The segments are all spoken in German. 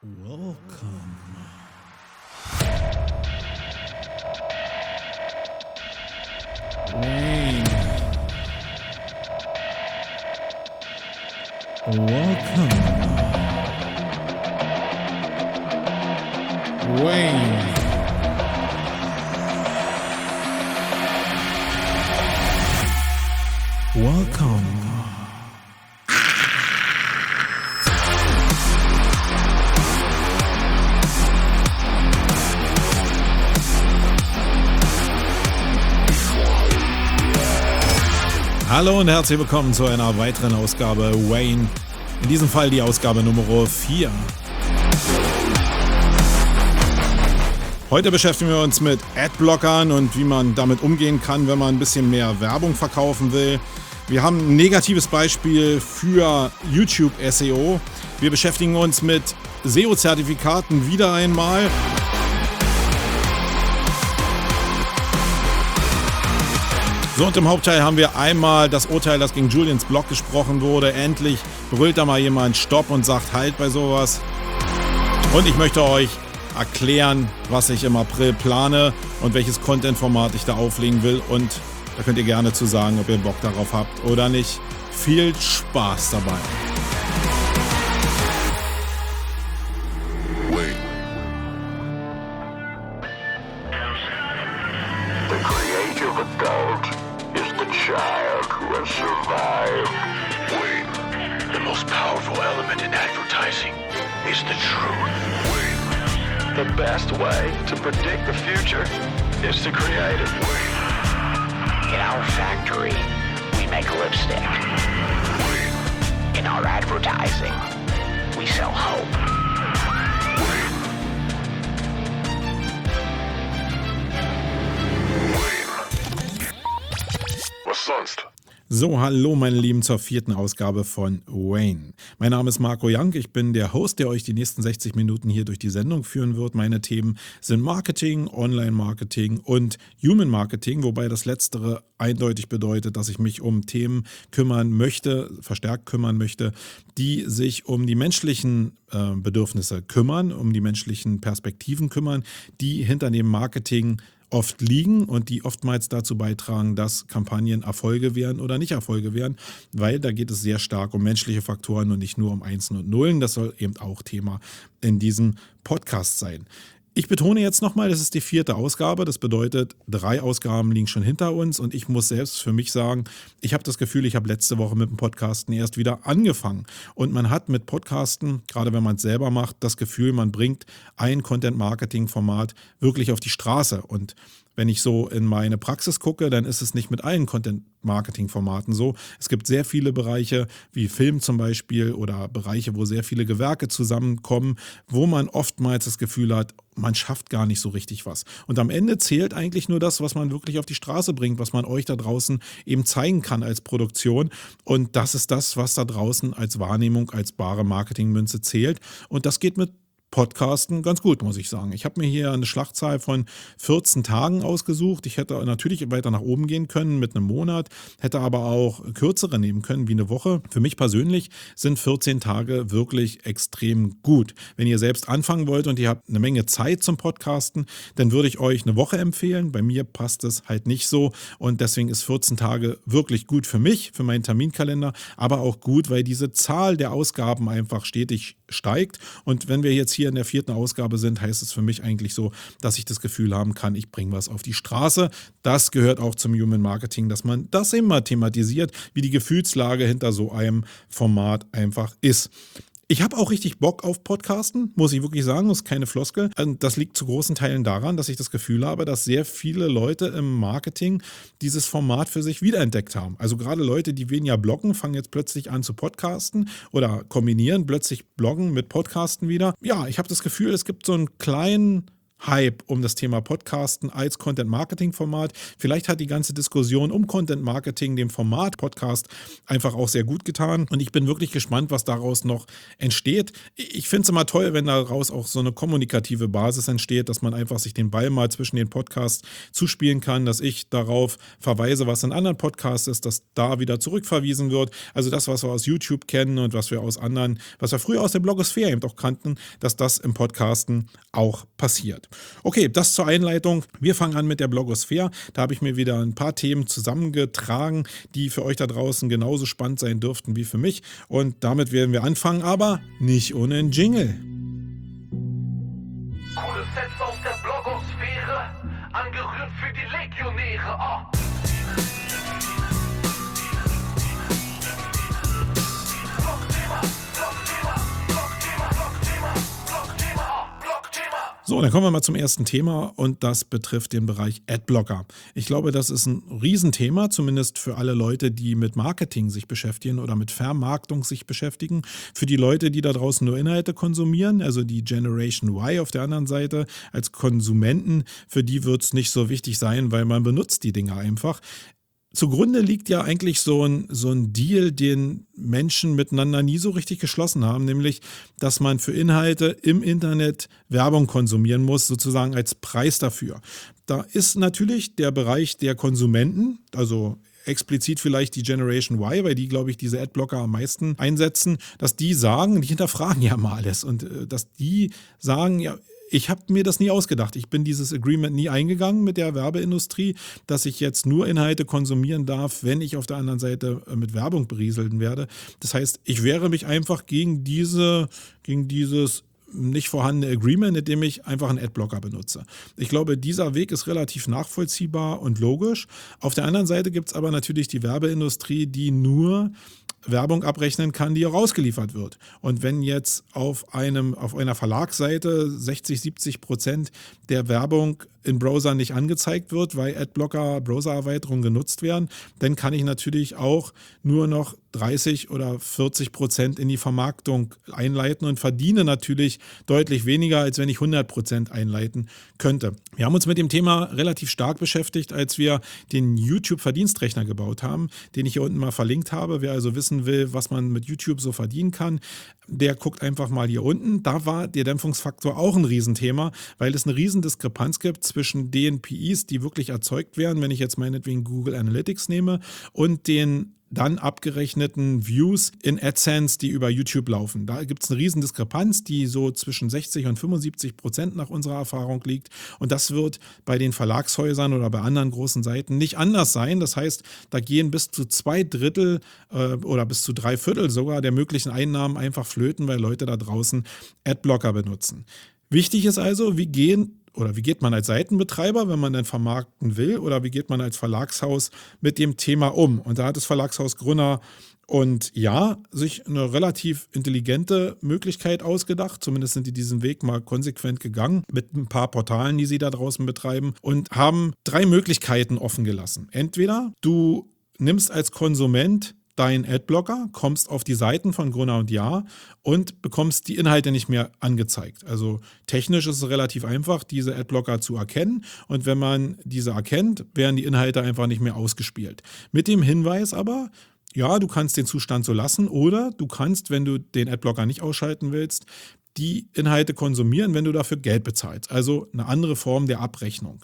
Welcome. Wayne. Welcome. Wayne. Welcome. Hallo und herzlich willkommen zu einer weiteren Ausgabe Wayne. In diesem Fall die Ausgabe Nummer 4. Heute beschäftigen wir uns mit Adblockern und wie man damit umgehen kann, wenn man ein bisschen mehr Werbung verkaufen will. Wir haben ein negatives Beispiel für YouTube SEO. Wir beschäftigen uns mit SEO-Zertifikaten wieder einmal. So, und im Hauptteil haben wir einmal das Urteil, das gegen Julians Blog gesprochen wurde. Endlich brüllt da mal jemand Stopp und sagt Halt bei sowas. Und ich möchte euch erklären, was ich im April plane und welches Content-Format ich da auflegen will. Und da könnt ihr gerne zu sagen, ob ihr Bock darauf habt oder nicht. Viel Spaß dabei. The best way to predict the future is to create it. In our factory, we make lipstick. In our advertising, we sell hope. Was sonst? So, hallo meine Lieben zur 4. Ausgabe von Wayne. Mein Name ist Marco Young, ich bin der Host, der euch die nächsten 60 Minuten hier durch die Sendung führen wird. Meine Themen sind Marketing, Online-Marketing und Human Marketing, wobei das Letztere eindeutig bedeutet, dass ich mich um Themen kümmern möchte, verstärkt kümmern möchte, die sich um die menschlichen Bedürfnisse kümmern, um die menschlichen Perspektiven kümmern, die hinter dem Marketing oft liegen und die oftmals dazu beitragen, dass Kampagnen Erfolge werden oder nicht Erfolge werden, weil da geht es sehr stark um menschliche Faktoren und nicht nur um Einsen und Nullen. Das soll eben auch Thema in diesem Podcast sein. Ich betone jetzt nochmal, das ist die 4. Ausgabe. Das bedeutet, 3 Ausgaben liegen schon hinter uns und ich muss selbst für mich sagen, ich habe das Gefühl, ich habe letzte Woche mit dem Podcasten erst wieder angefangen. Und man hat mit Podcasten, gerade wenn man es selber macht, das Gefühl, man bringt ein Content-Marketing-Format wirklich auf die Straße. Und wenn ich so in meine Praxis gucke, dann ist es nicht mit allen Content-Marketing-Formaten so. Es gibt sehr viele Bereiche, wie Film zum Beispiel, oder Bereiche, wo sehr viele Gewerke zusammenkommen, wo man oftmals das Gefühl hat, man schafft gar nicht so richtig was. Und am Ende zählt eigentlich nur das, was man wirklich auf die Straße bringt, was man euch da draußen eben zeigen kann als Produktion. Und das ist das, was da draußen als Wahrnehmung, als bare Marketingmünze zählt. Und das geht mit Podcasten ganz gut, muss ich sagen. Ich habe mir hier eine Schlachtzahl von 14 Tagen ausgesucht. Ich hätte natürlich weiter nach oben gehen können mit einem Monat, hätte aber auch kürzere nehmen können, wie eine Woche. Für mich persönlich sind 14 Tage wirklich extrem gut. Wenn ihr selbst anfangen wollt und ihr habt eine Menge Zeit zum Podcasten, dann würde ich euch eine Woche empfehlen. Bei mir passt es halt nicht so und deswegen ist 14 Tage wirklich gut für mich, für meinen Terminkalender, aber auch gut, weil diese Zahl der Ausgaben einfach stetig steigt. Und wenn wir jetzt hier in der 4. Ausgabe sind, heißt es für mich eigentlich so, dass ich das Gefühl haben kann, ich bringe was auf die Straße. Das gehört auch zum Human Marketing, dass man das immer thematisiert, wie die Gefühlslage hinter so einem Format einfach ist. Ich habe auch richtig Bock auf Podcasten, muss ich wirklich sagen, das ist keine Floskel. Das liegt zu großen Teilen daran, dass ich das Gefühl habe, dass sehr viele Leute im Marketing dieses Format für sich wiederentdeckt haben. Also gerade Leute, die weniger bloggen, fangen jetzt plötzlich an zu podcasten oder kombinieren plötzlich Bloggen mit Podcasten wieder. Ja, ich habe das Gefühl, es gibt so einen kleinen Hype um das Thema Podcasten als Content-Marketing-Format. Vielleicht hat die ganze Diskussion um Content-Marketing dem Format Podcast einfach auch sehr gut getan. Und ich bin wirklich gespannt, was daraus noch entsteht. Ich finde es immer toll, wenn daraus auch so eine kommunikative Basis entsteht, dass man einfach sich den Ball mal zwischen den Podcasts zuspielen kann, dass ich darauf verweise, was in anderen Podcasts ist, dass da wieder zurückverwiesen wird. Also das, was wir aus YouTube kennen und was wir früher aus der Blogosphäre eben auch kannten, dass das im Podcasten auch passiert. Okay, das zur Einleitung. Wir fangen an mit der Blogosphäre. Da habe ich mir wieder ein paar Themen zusammengetragen, die für euch da draußen genauso spannend sein dürften wie für mich. Und damit werden wir anfangen, aber nicht ohne einen Jingle. Coole Sets aus der Blogosphäre, angerührt für die Legionäre. Oh. So, dann kommen wir mal zum ersten Thema und das betrifft den Bereich Adblocker. Ich glaube, das ist ein Riesenthema, zumindest für alle Leute, die mit Marketing sich beschäftigen oder mit Vermarktung sich beschäftigen. Für die Leute, die da draußen nur Inhalte konsumieren, also die Generation Y auf der anderen Seite als Konsumenten, für die wird es nicht so wichtig sein, weil man benutzt die Dinge einfach. Zugrunde liegt ja eigentlich so ein Deal, den Menschen miteinander nie so richtig geschlossen haben, nämlich, dass man für Inhalte im Internet Werbung konsumieren muss, sozusagen als Preis dafür. Da ist natürlich der Bereich der Konsumenten, also explizit vielleicht die Generation Y, weil die, glaube ich, diese Adblocker am meisten einsetzen, dass die sagen, die hinterfragen ja mal alles und dass die sagen, ja, ich habe mir das nie ausgedacht. Ich bin dieses Agreement nie eingegangen mit der Werbeindustrie, dass ich jetzt nur Inhalte konsumieren darf, wenn ich auf der anderen Seite mit Werbung berieseln werde. Das heißt, ich wehre mich einfach gegen dieses nicht vorhandene Agreement, indem ich einfach einen Adblocker benutze. Ich glaube, dieser Weg ist relativ nachvollziehbar und logisch. Auf der anderen Seite gibt es aber natürlich die Werbeindustrie, die nur Werbung abrechnen kann, die auch ausgeliefert wird. Und wenn jetzt auf einer Verlagsseite 60-70% der Werbung in Browsern nicht angezeigt wird, weil Adblocker, Browsererweiterungen genutzt werden, dann kann ich natürlich auch nur noch 30 oder 40% in die Vermarktung einleiten und verdiene natürlich deutlich weniger, als wenn ich 100% einleiten könnte. Wir haben uns mit dem Thema relativ stark beschäftigt, als wir den YouTube-Verdienstrechner gebaut haben, den ich hier unten mal verlinkt habe. Wer also wissen will, was man mit YouTube so verdienen kann, der guckt einfach mal hier unten. Da war der Dämpfungsfaktor auch ein Riesenthema, weil es eine Riesendiskrepanz gibt zwischen den PIs, die wirklich erzeugt werden, wenn ich jetzt meinetwegen Google Analytics nehme, und den dann abgerechneten Views in AdSense, die über YouTube laufen. Da gibt es eine riesen Diskrepanz, die so zwischen 60 und 75% nach unserer Erfahrung liegt. Und das wird bei den Verlagshäusern oder bei anderen großen Seiten nicht anders sein. Das heißt, da gehen bis zu 2/3 oder bis zu 3/4 sogar der möglichen Einnahmen einfach flöten, weil Leute da draußen Adblocker benutzen. Wichtig ist also, wie geht man als Seitenbetreiber, wenn man dann vermarkten will, oder wie geht man als Verlagshaus mit dem Thema um? Und da hat das Verlagshaus Gruner und ja, sich eine relativ intelligente Möglichkeit ausgedacht. Zumindest sind die diesen Weg mal konsequent gegangen mit ein paar Portalen, die sie da draußen betreiben, und haben 3 Möglichkeiten offen gelassen. Entweder du nimmst als Konsument deinen Adblocker, kommst auf die Seiten von Gruner und Jahr und bekommst die Inhalte nicht mehr angezeigt. Also technisch ist es relativ einfach, diese Adblocker zu erkennen, und wenn man diese erkennt, werden die Inhalte einfach nicht mehr ausgespielt. Mit dem Hinweis aber, ja, du kannst den Zustand so lassen, oder du kannst, wenn du den Adblocker nicht ausschalten willst, die Inhalte konsumieren, wenn du dafür Geld bezahlst. Also eine andere Form der Abrechnung.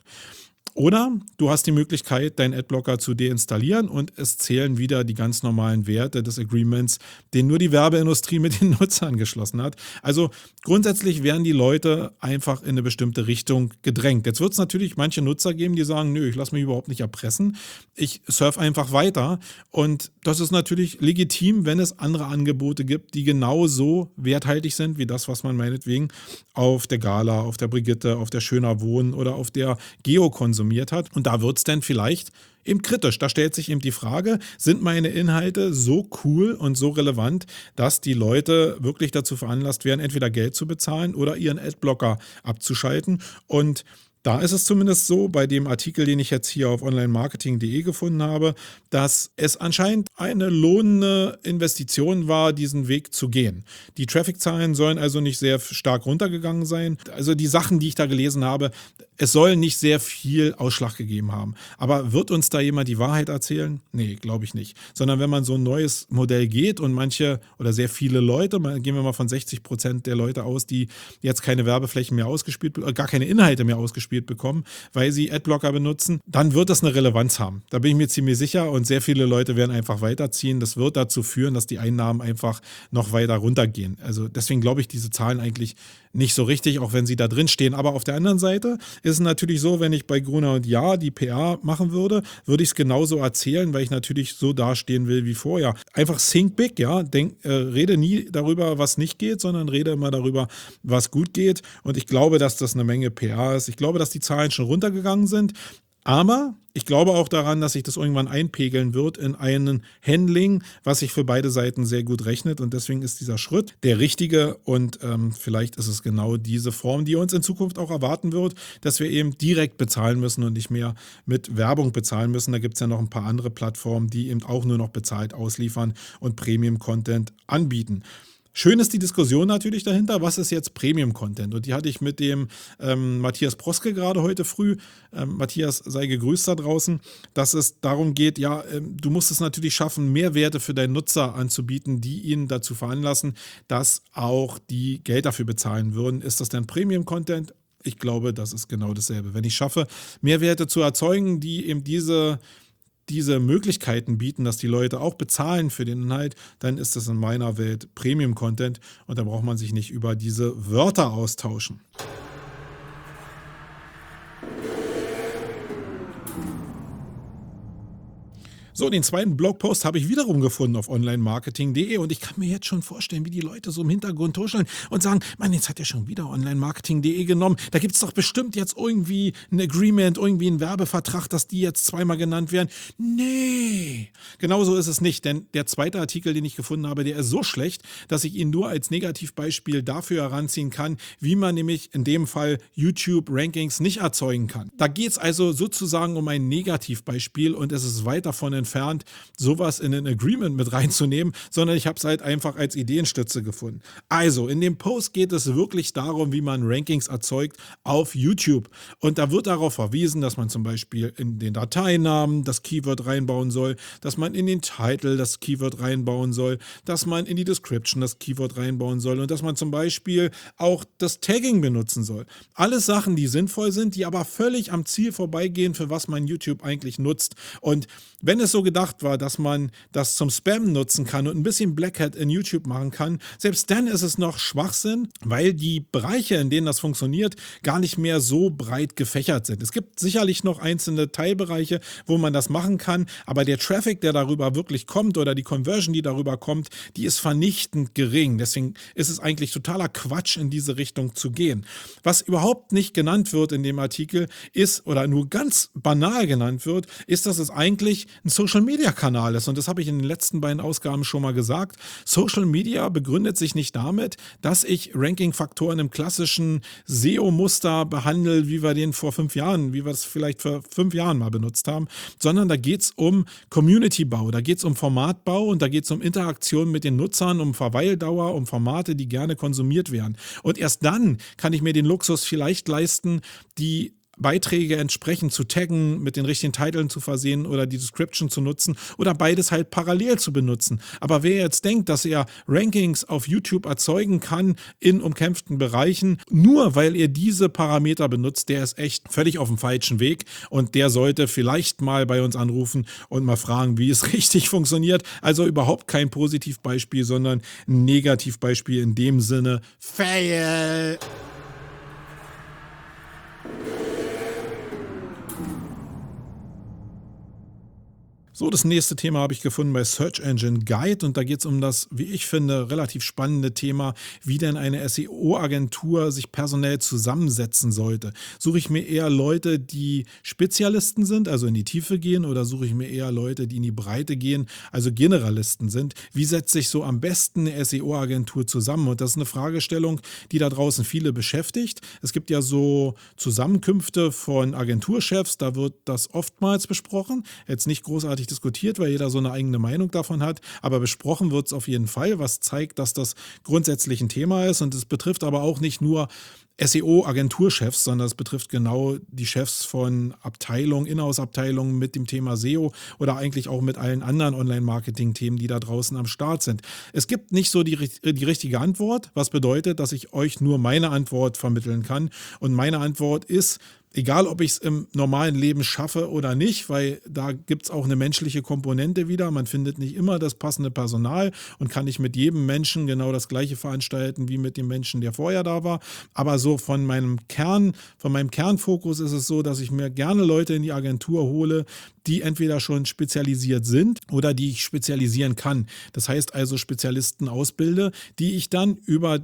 Oder du hast die Möglichkeit, deinen Adblocker zu deinstallieren, und es zählen wieder die ganz normalen Werte des Agreements, den nur die Werbeindustrie mit den Nutzern geschlossen hat. Also grundsätzlich werden die Leute einfach in eine bestimmte Richtung gedrängt. Jetzt wird es natürlich manche Nutzer geben, die sagen, nö, ich lasse mich überhaupt nicht erpressen, ich surfe einfach weiter. Und das ist natürlich legitim, wenn es andere Angebote gibt, die genauso werthaltig sind wie das, was man meinetwegen auf der Gala, auf der Brigitte, auf der Schöner Wohnen oder auf der Geo konsumiert hat. Und da wird es dann vielleicht eben kritisch. Da stellt sich eben die Frage, sind meine Inhalte so cool und so relevant, dass die Leute wirklich dazu veranlasst werden, entweder Geld zu bezahlen oder ihren Adblocker abzuschalten? Und Da ist es zumindest so, bei dem Artikel, den ich jetzt hier auf onlinemarketing.de gefunden habe, dass es anscheinend eine lohnende Investition war, diesen Weg zu gehen. Die Traffic-Zahlen sollen also nicht sehr stark runtergegangen sein. Also die Sachen, die ich da gelesen habe, es soll nicht sehr viel Ausschlag gegeben haben. Aber wird uns da jemand die Wahrheit erzählen? Nee, glaube ich nicht. Sondern wenn man so ein neues Modell geht und manche oder sehr viele Leute, gehen wir mal von 60% der Leute aus, die jetzt keine Werbeflächen mehr ausgespielt, gar keine Inhalte mehr ausgespielt bekommen, weil sie Adblocker benutzen, dann wird das eine Relevanz haben. Da bin ich mir ziemlich sicher und sehr viele Leute werden einfach weiterziehen. Das wird dazu führen, dass die Einnahmen einfach noch weiter runtergehen. Also deswegen glaube ich diese Zahlen eigentlich nicht so richtig, auch wenn sie da drin stehen. Aber auf der anderen Seite ist es natürlich so, wenn ich bei Gruner und Jahr die PR machen würde, würde ich es genauso erzählen, weil ich natürlich so dastehen will wie vorher. Einfach think big, ja. Rede nie darüber, was nicht geht, sondern rede immer darüber, was gut geht. Und ich glaube, dass das eine Menge PR ist. Ich glaube, dass die Zahlen schon runtergegangen sind. Aber ich glaube auch daran, dass sich das irgendwann einpegeln wird in einen Handling, was sich für beide Seiten sehr gut rechnet. Und deswegen ist dieser Schritt der richtige. Und vielleicht ist es genau diese Form, die uns in Zukunft auch erwarten wird, dass wir eben direkt bezahlen müssen und nicht mehr mit Werbung bezahlen müssen. Da gibt es ja noch ein paar andere Plattformen, die eben auch nur noch bezahlt ausliefern und Premium-Content anbieten. Schön ist die Diskussion natürlich dahinter, was ist jetzt Premium-Content? Und die hatte ich mit dem Matthias Proske gerade heute früh. Matthias, sei gegrüßt da draußen, dass es darum geht, ja, du musst es natürlich schaffen, Mehrwerte für deinen Nutzer anzubieten, die ihn dazu veranlassen, dass auch die Geld dafür bezahlen würden. Ist das denn Premium-Content? Ich glaube, das ist genau dasselbe. Wenn ich schaffe, Mehrwerte zu erzeugen, die eben diese Möglichkeiten bieten, dass die Leute auch bezahlen für den Inhalt, dann ist das in meiner Welt Premium-Content und da braucht man sich nicht über diese Wörter austauschen. So, den zweiten Blogpost habe ich wiederum gefunden auf onlinemarketing.de und ich kann mir jetzt schon vorstellen, wie die Leute so im Hintergrund tuscheln und sagen, Mann, jetzt hat er schon wieder onlinemarketing.de genommen. Da gibt es doch bestimmt jetzt irgendwie ein Agreement, irgendwie einen Werbevertrag, dass die jetzt zweimal genannt werden. Nee, genauso ist es nicht, denn der zweite Artikel, den ich gefunden habe, der ist so schlecht, dass ich ihn nur als Negativbeispiel dafür heranziehen kann, wie man nämlich in dem Fall YouTube-Rankings nicht erzeugen kann. Da geht es also sozusagen um ein Negativbeispiel und es ist weit davon entfernt, sowas in ein Agreement mit reinzunehmen, sondern ich habe es halt einfach als Ideenstütze gefunden. Also, in dem Post geht es wirklich darum, wie man Rankings erzeugt auf YouTube. Und da wird darauf verwiesen, dass man zum Beispiel in den Dateinamen das Keyword reinbauen soll, dass man in den Title das Keyword reinbauen soll, dass man in die Description das Keyword reinbauen soll und dass man zum Beispiel auch das Tagging benutzen soll. Alles Sachen, die sinnvoll sind, die aber völlig am Ziel vorbeigehen, für was man YouTube eigentlich nutzt. Und wenn es so gedacht war, dass man das zum Spam nutzen kann und ein bisschen Black Hat in YouTube machen kann, selbst dann ist es noch Schwachsinn, weil die Bereiche, in denen das funktioniert, gar nicht mehr so breit gefächert sind. Es gibt sicherlich noch einzelne Teilbereiche, wo man das machen kann, aber der Traffic, der darüber wirklich kommt oder die Conversion, die darüber kommt, die ist vernichtend gering. Deswegen ist es eigentlich totaler Quatsch, in diese Richtung zu gehen. Was überhaupt nicht genannt wird in dem Artikel ist, oder nur ganz banal genannt wird, ist, dass es eigentlich ein Social-Media-Kanal ist. Und das habe ich in den letzten beiden Ausgaben schon mal gesagt. Social Media begründet sich nicht damit, dass ich Ranking-Faktoren im klassischen SEO-Muster behandle, wie wir den vor 5 Jahren, wie wir es vielleicht vor 5 Jahren mal benutzt haben, sondern da geht es um Community-Bau, da geht es um Formatbau und da geht es um Interaktion mit den Nutzern, um Verweildauer, um Formate, die gerne konsumiert werden. Und erst dann kann ich mir den Luxus vielleicht leisten, die Beiträge entsprechend zu taggen, mit den richtigen Titeln zu versehen oder die Description zu nutzen oder beides halt parallel zu benutzen. Aber wer jetzt denkt, dass er Rankings auf YouTube erzeugen kann in umkämpften Bereichen, nur weil er diese Parameter benutzt, der ist echt völlig auf dem falschen Weg und der sollte vielleicht mal bei uns anrufen und mal fragen, wie es richtig funktioniert. Also überhaupt kein Positivbeispiel, sondern ein Negativbeispiel in dem Sinne, fail! So, das nächste Thema habe ich gefunden bei Search Engine Guide und da geht es um das, wie ich finde, relativ spannende Thema, wie denn eine SEO-Agentur sich personell zusammensetzen sollte. Suche ich mir eher Leute, die Spezialisten sind, also in die Tiefe gehen, oder suche ich mir eher Leute, die in die Breite gehen, also Generalisten sind? Wie setzt sich so am besten eine SEO-Agentur zusammen? Und das ist eine Fragestellung, die da draußen viele beschäftigt. Es gibt ja so Zusammenkünfte von Agenturchefs, da wird das oftmals besprochen. Jetzt nicht großartig diskutiert, weil jeder so eine eigene Meinung davon hat, aber besprochen wird es auf jeden Fall, was zeigt, dass das grundsätzlich ein Thema ist, und es betrifft aber auch nicht nur SEO-Agenturchefs, sondern es betrifft genau die Chefs von Abteilungen, Inhouse-Abteilungen mit dem Thema SEO oder eigentlich auch mit allen anderen Online-Marketing-Themen, die da draußen am Start sind. Es gibt nicht so die richtige Antwort, was bedeutet, dass ich euch nur meine Antwort vermitteln kann, und meine Antwort ist: Egal, ob ich es im normalen Leben schaffe oder nicht, weil da gibt es auch eine menschliche Komponente wieder. Man findet nicht immer das passende Personal und kann nicht mit jedem Menschen genau das Gleiche veranstalten wie mit dem Menschen, der vorher da war. Aber so von meinem Kernfokus ist es so, dass ich mir gerne Leute in die Agentur hole, die entweder schon spezialisiert sind oder die ich spezialisieren kann. Das heißt also Spezialisten ausbilde, die ich dann über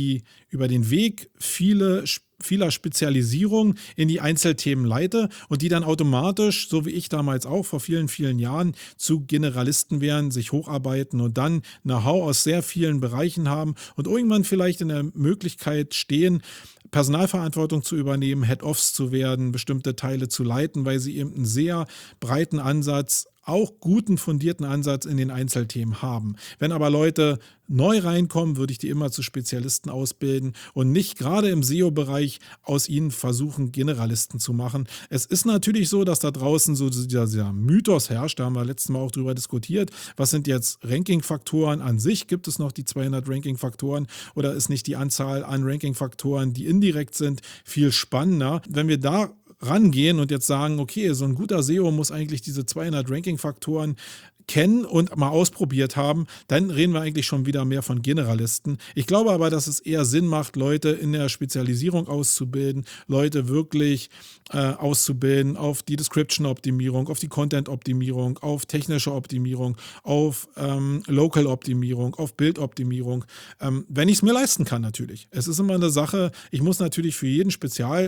den Weg vieler Spezialisierung in die Einzelthemen leite und die dann automatisch, so wie ich damals auch vor vielen, vielen Jahren, zu Generalisten werden, sich hocharbeiten und dann Know-how aus sehr vielen Bereichen haben und irgendwann vielleicht in der Möglichkeit stehen, Personalverantwortung zu übernehmen, Head-Offs zu werden, bestimmte Teile zu leiten, weil sie eben einen sehr breiten Ansatz, auch guten, fundierten Ansatz in den Einzelthemen haben. Wenn aber Leute neu reinkommen, würde ich die immer zu Spezialisten ausbilden und nicht gerade im SEO-Bereich aus ihnen versuchen, Generalisten zu machen. Es ist natürlich so, dass da draußen so dieser Mythos herrscht, da haben wir letztes Mal auch drüber diskutiert. Was sind jetzt Ranking-Faktoren an sich? Gibt es noch die 200 Ranking-Faktoren oder ist nicht die Anzahl an Ranking-Faktoren, die indirekt sind, viel spannender? Wenn wir da rangehen und jetzt sagen, okay, so ein guter SEO muss eigentlich diese 200 Ranking-Faktoren kennen und mal ausprobiert haben, dann reden wir eigentlich schon wieder mehr von Generalisten. Ich glaube aber, dass es eher Sinn macht, Leute in der Spezialisierung auszubilden, Leute wirklich auszubilden auf die Description-Optimierung, auf die Content-Optimierung, auf technische Optimierung, auf Local-Optimierung, auf Bildoptimierung, wenn ich es mir leisten kann natürlich. Es ist immer eine Sache, ich muss natürlich für jedes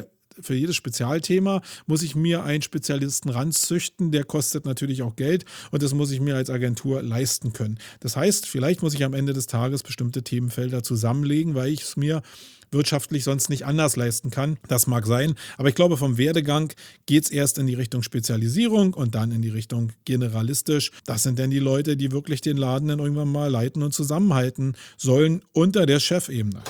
Spezialthema muss ich mir einen Spezialisten ranzüchten, der kostet natürlich auch Geld und das muss ich mir als Agentur leisten können. Das heißt, vielleicht muss ich am Ende des Tages bestimmte Themenfelder zusammenlegen, weil ich es mir wirtschaftlich sonst nicht anders leisten kann. Das mag sein, aber ich glaube, vom Werdegang geht es erst in die Richtung Spezialisierung und dann in die Richtung generalistisch. Das sind dann die Leute, die wirklich den Laden dann irgendwann mal leiten und zusammenhalten sollen unter der Chefebene.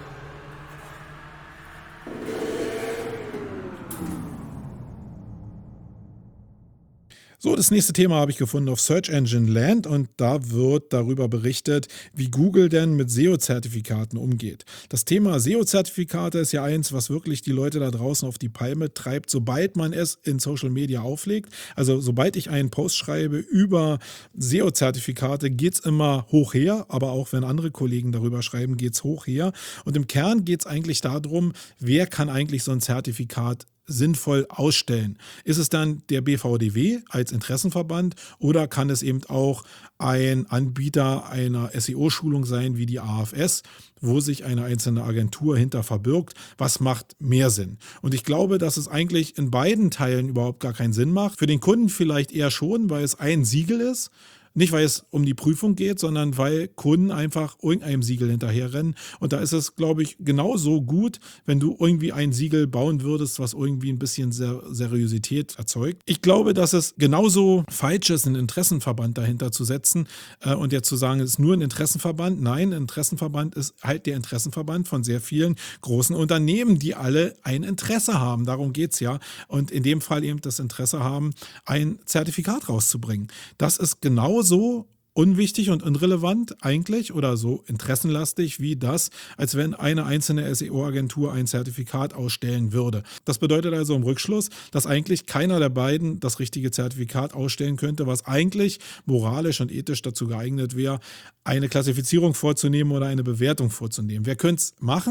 So, das nächste Thema habe ich gefunden auf Search Engine Land und da wird darüber berichtet, wie Google denn mit SEO-Zertifikaten umgeht. Das Thema SEO-Zertifikate ist ja eins, was wirklich die Leute da draußen auf die Palme treibt, sobald man es in Social Media auflegt. Also sobald ich einen Post schreibe über SEO-Zertifikate, geht es immer hoch her, aber auch wenn andere Kollegen darüber schreiben, geht es hoch her. Und im Kern geht es eigentlich darum, wer kann eigentlich so ein Zertifikat sinnvoll ausstellen. Ist es dann der BVDW als Interessenverband oder kann es eben auch ein Anbieter einer SEO-Schulung sein wie die AFS, wo sich eine einzelne Agentur hinter verbirgt? Was macht mehr Sinn? Und ich glaube, dass es eigentlich in beiden Teilen überhaupt gar keinen Sinn macht. Für den Kunden vielleicht eher schon, weil es ein Siegel ist. Nicht, weil es um die Prüfung geht, sondern weil Kunden einfach irgendeinem Siegel hinterherrennen. Und da ist es, glaube ich, genauso gut, wenn du irgendwie ein Siegel bauen würdest, was irgendwie ein bisschen Seriosität erzeugt. Ich glaube, dass es genauso falsch ist, einen Interessenverband dahinter zu setzen und jetzt zu sagen, es ist nur ein Interessenverband. Nein, ein Interessenverband ist halt der Interessenverband von sehr vielen großen Unternehmen, die alle ein Interesse haben. Darum geht es ja. Und in dem Fall eben das Interesse haben, ein Zertifikat rauszubringen. Das ist genauso unwichtig und irrelevant eigentlich oder so interessenlastig wie das, als wenn eine einzelne SEO-Agentur ein Zertifikat ausstellen würde. Das bedeutet also im Rückschluss, dass eigentlich keiner der beiden das richtige Zertifikat ausstellen könnte, was eigentlich moralisch und ethisch dazu geeignet wäre, eine Klassifizierung vorzunehmen oder eine Bewertung vorzunehmen. Wer könnte es machen?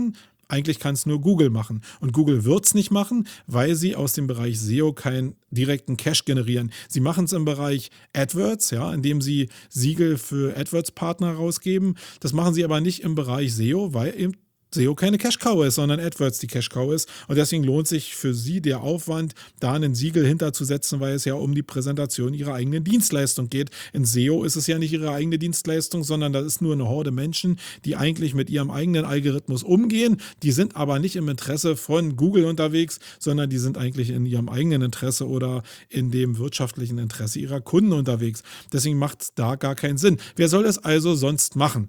Eigentlich kann es nur Google machen. Und Google wird es nicht machen, weil sie aus dem Bereich SEO keinen direkten Cache generieren. Sie machen es im Bereich AdWords, ja, indem sie Siegel für AdWords-Partner rausgeben. Das machen sie aber nicht im Bereich SEO, weil eben SEO keine Cash-Cow ist, sondern AdWords die Cash-Cow ist. Und deswegen lohnt sich für Sie der Aufwand, da einen Siegel hinterzusetzen, weil es ja um die Präsentation Ihrer eigenen Dienstleistung geht. In SEO ist es ja nicht Ihre eigene Dienstleistung, sondern das ist nur eine Horde Menschen, die eigentlich mit ihrem eigenen Algorithmus umgehen. Die sind aber nicht im Interesse von Google unterwegs, sondern die sind eigentlich in ihrem eigenen Interesse oder in dem wirtschaftlichen Interesse ihrer Kunden unterwegs. Deswegen macht es da gar keinen Sinn. Wer soll es also sonst machen?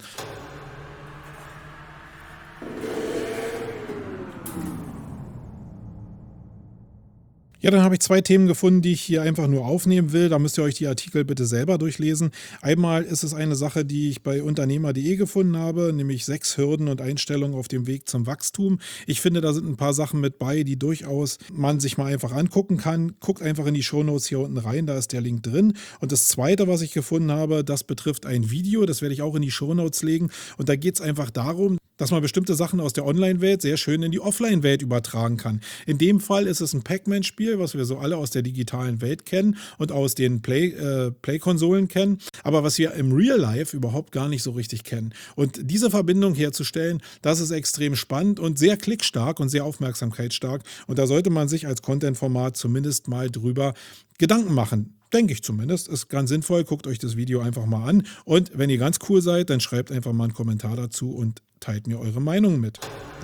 Ja, dann habe ich 2 Themen gefunden, die ich hier einfach nur aufnehmen will. Da müsst ihr euch die Artikel bitte selber durchlesen. Einmal ist es eine Sache, die ich bei unternehmer.de gefunden habe, nämlich 6 Hürden und Einstellungen auf dem Weg zum Wachstum. Ich finde, da sind ein paar Sachen mit bei, die durchaus man sich mal einfach angucken kann. Guckt einfach in die Shownotes hier unten rein, da ist der Link drin. Und das Zweite, was ich gefunden habe, das betrifft ein Video, das werde ich auch in die Shownotes legen. Und da geht es einfach darum, dass man bestimmte Sachen aus der Online-Welt sehr schön in die Offline-Welt übertragen kann. In dem Fall ist es ein Pac-Man-Spiel, was wir so alle aus der digitalen Welt kennen und aus den Play-Konsolen kennen, aber was wir im Real Life überhaupt gar nicht so richtig kennen. Und diese Verbindung herzustellen, das ist extrem spannend und sehr klickstark und sehr aufmerksamkeitsstark. Und da sollte man sich als Content-Format zumindest mal drüber Gedanken machen. Denke ich zumindest. Ist ganz sinnvoll. Guckt euch das Video einfach mal an. Und wenn ihr ganz cool seid, dann schreibt einfach mal einen Kommentar dazu und teilt mir eure Meinung mit.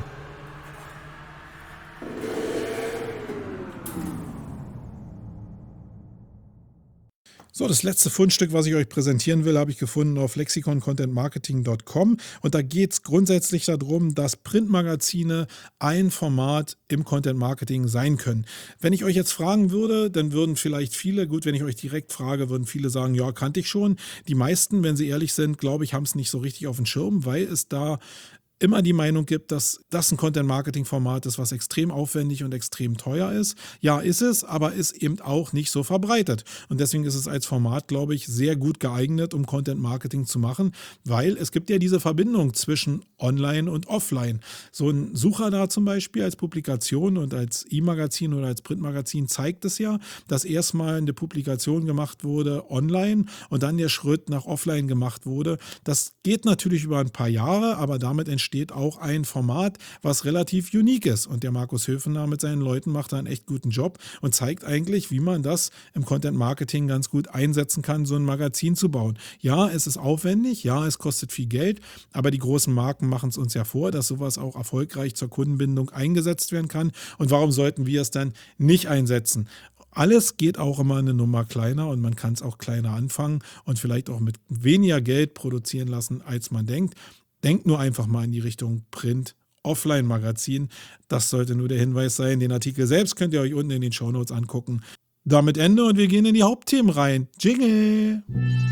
So, das letzte Fundstück, was ich euch präsentieren will, habe ich gefunden auf lexiconcontentmarketing.com und da geht es grundsätzlich darum, dass Printmagazine ein Format im Content Marketing sein können. Wenn ich euch jetzt fragen würde, dann würden vielleicht viele, gut, wenn ich euch direkt frage, würden viele sagen, ja, kannte ich schon. Die meisten, wenn sie ehrlich sind, glaube ich, haben es nicht so richtig auf dem Schirm, weil es da immer die Meinung gibt, dass das ein Content-Marketing-Format ist, was extrem aufwendig und extrem teuer ist. Ja, ist es, aber ist eben auch nicht so verbreitet. Und deswegen ist es als Format, glaube ich, sehr gut geeignet, um Content-Marketing zu machen, weil es gibt ja diese Verbindung zwischen Online und Offline. So ein Suchradar zum Beispiel als Publikation und als E-Magazin oder als Printmagazin zeigt es ja, dass erstmal eine Publikation gemacht wurde online und dann der Schritt nach Offline gemacht wurde. Das geht natürlich über ein paar Jahre, aber damit entsteht auch ein Format, was relativ unique ist. Und der Markus Höfener mit seinen Leuten macht da einen echt guten Job und zeigt eigentlich, wie man das im Content Marketing ganz gut einsetzen kann, so ein Magazin zu bauen. Ja, es ist aufwendig, ja, es kostet viel Geld, aber die großen Marken machen es uns ja vor, dass sowas auch erfolgreich zur Kundenbindung eingesetzt werden kann. Und warum sollten wir es dann nicht einsetzen? Alles geht auch immer eine Nummer kleiner und man kann es auch kleiner anfangen und vielleicht auch mit weniger Geld produzieren lassen, als man denkt. Denkt nur einfach mal in die Richtung Print, Offline-Magazin. Das sollte nur der Hinweis sein. Den Artikel selbst könnt ihr euch unten in den Shownotes angucken. Damit Ende und wir gehen in die Hauptthemen rein. Jingle!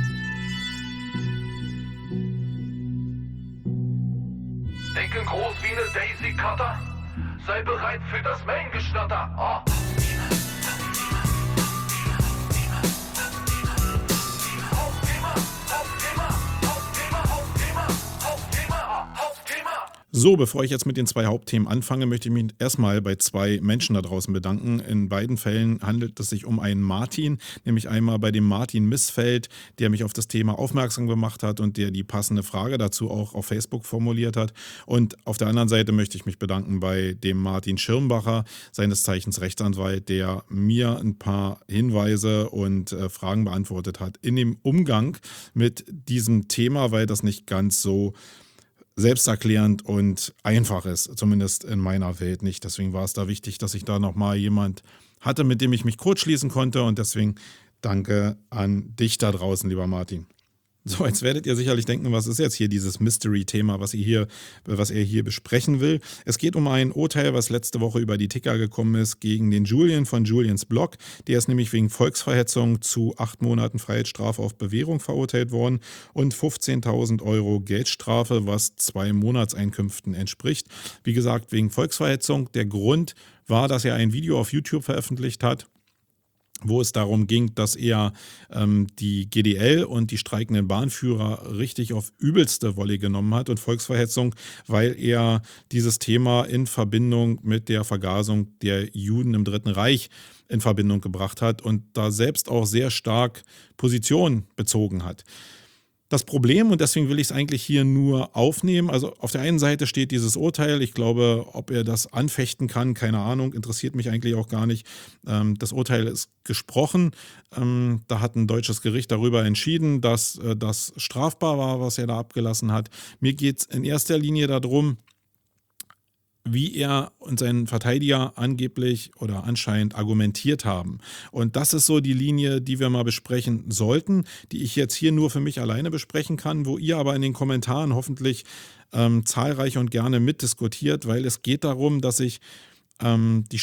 Denken groß wie eine Daisy Cutter. Sei bereit für das Main-Geschnatter. So, bevor ich jetzt mit den 2 Hauptthemen anfange, möchte ich mich erstmal bei 2 Menschen da draußen bedanken. In beiden Fällen handelt es sich um einen Martin, nämlich einmal bei dem Martin Missfeld, der mich auf das Thema aufmerksam gemacht hat und der die passende Frage dazu auch auf Facebook formuliert hat. Und auf der anderen Seite möchte ich mich bedanken bei dem Martin Schirmbacher, seines Zeichens Rechtsanwalt, der mir ein paar Hinweise und Fragen beantwortet hat in dem Umgang mit diesem Thema, weil das nicht ganz so selbsterklärend und einfach ist, zumindest in meiner Welt nicht. Deswegen war es da wichtig, dass ich da nochmal jemand hatte, mit dem ich mich kurzschließen konnte und deswegen danke an dich da draußen, lieber Martin. So, jetzt werdet ihr sicherlich denken, was ist jetzt hier dieses Mystery-Thema, was er hier besprechen will. Es geht um ein Urteil, was letzte Woche über die Ticker gekommen ist, gegen den Julian von Julians Blog. Der ist nämlich wegen Volksverhetzung zu 8 Monaten Freiheitsstrafe auf Bewährung verurteilt worden und 15.000 € Geldstrafe, was 2 Monatseinkünften entspricht. Wie gesagt, wegen Volksverhetzung. Der Grund war, dass er ein Video auf YouTube veröffentlicht hat, wo es darum ging, dass er die GDL und die streikenden Bahnführer richtig auf übelste Wolle genommen hat und Volksverhetzung, weil er dieses Thema in Verbindung mit der Vergasung der Juden im Dritten Reich in Verbindung gebracht hat und da selbst auch sehr stark Position bezogen hat. Das Problem, und deswegen will ich es eigentlich hier nur aufnehmen, also auf der einen Seite steht dieses Urteil, ich glaube, ob er das anfechten kann, keine Ahnung, interessiert mich eigentlich auch gar nicht. Das Urteil ist gesprochen, da hat ein deutsches Gericht darüber entschieden, dass das strafbar war, was er da abgelassen hat. Mir geht es in erster Linie darum, wie er und sein Verteidiger angeblich oder anscheinend argumentiert haben. Und das ist so die Linie, die wir mal besprechen sollten, die ich jetzt hier nur für mich alleine besprechen kann, wo ihr aber in den Kommentaren hoffentlich zahlreich und gerne mitdiskutiert, weil es geht darum, dass sich die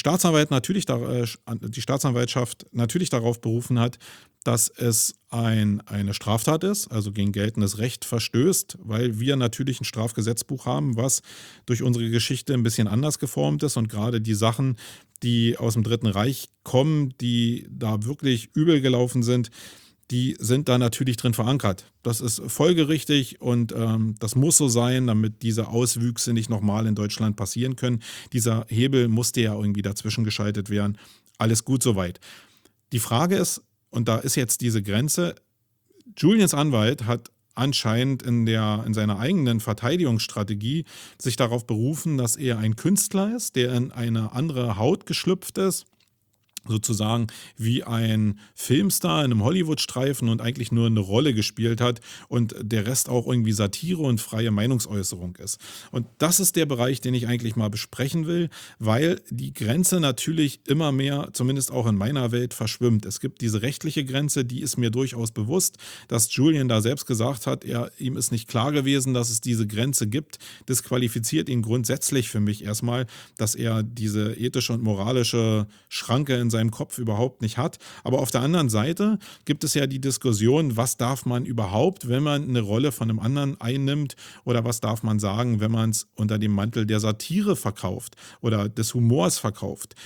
Staatsanwaltschaft natürlich darauf berufen hat, dass es eine Straftat ist, also gegen geltendes Recht verstößt, weil wir natürlich ein Strafgesetzbuch haben, was durch unsere Geschichte ein bisschen anders geformt ist und gerade die Sachen, die aus dem Dritten Reich kommen, die da wirklich übel gelaufen sind, die sind da natürlich drin verankert. Das ist folgerichtig und das muss so sein, damit diese Auswüchse nicht nochmal in Deutschland passieren können. Dieser Hebel musste ja irgendwie dazwischen geschaltet werden. Alles gut soweit. Die Frage ist, und da ist jetzt diese Grenze, Julians Anwalt hat anscheinend in seiner eigenen Verteidigungsstrategie sich darauf berufen, dass er ein Künstler ist, der in eine andere Haut geschlüpft ist, sozusagen wie ein Filmstar in einem Hollywood-Streifen und eigentlich nur eine Rolle gespielt hat und der Rest auch irgendwie Satire und freie Meinungsäußerung ist. Und das ist der Bereich, den ich eigentlich mal besprechen will, weil die Grenze natürlich immer mehr, zumindest auch in meiner Welt, verschwimmt. Es gibt diese rechtliche Grenze, die ist mir durchaus bewusst, dass Julian da selbst gesagt hat, ihm ist nicht klar gewesen, dass es diese Grenze gibt, disqualifiziert ihn grundsätzlich für mich erstmal, dass er diese ethische und moralische Schranke in seinem Kopf überhaupt nicht hat. Aber auf der anderen Seite gibt es ja die Diskussion, was darf man überhaupt, wenn man eine Rolle von einem anderen einnimmt oder was darf man sagen, wenn man es unter dem Mantel der Satire verkauft oder des Humors verkauft.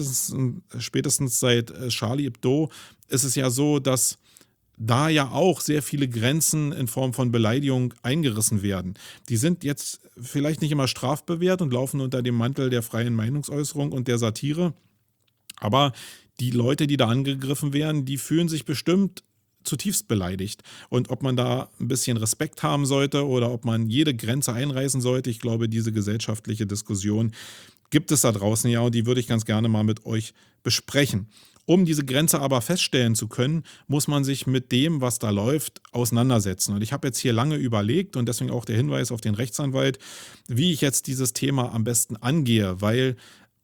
Spätestens seit Charlie Hebdo ist es ja so, dass da ja auch sehr viele Grenzen in Form von Beleidigung eingerissen werden. Die sind jetzt vielleicht nicht immer strafbewehrt und laufen unter dem Mantel der freien Meinungsäußerung und der Satire. Aber die Leute, die da angegriffen werden, die fühlen sich bestimmt zutiefst beleidigt. Und ob man da ein bisschen Respekt haben sollte oder ob man jede Grenze einreißen sollte, ich glaube, diese gesellschaftliche Diskussion gibt es da draußen ja und die würde ich ganz gerne mal mit euch besprechen. Um diese Grenze aber feststellen zu können, muss man sich mit dem, was da läuft, auseinandersetzen. Und ich habe jetzt hier lange überlegt und deswegen auch der Hinweis auf den Rechtsanwalt, wie ich jetzt dieses Thema am besten angehe, weil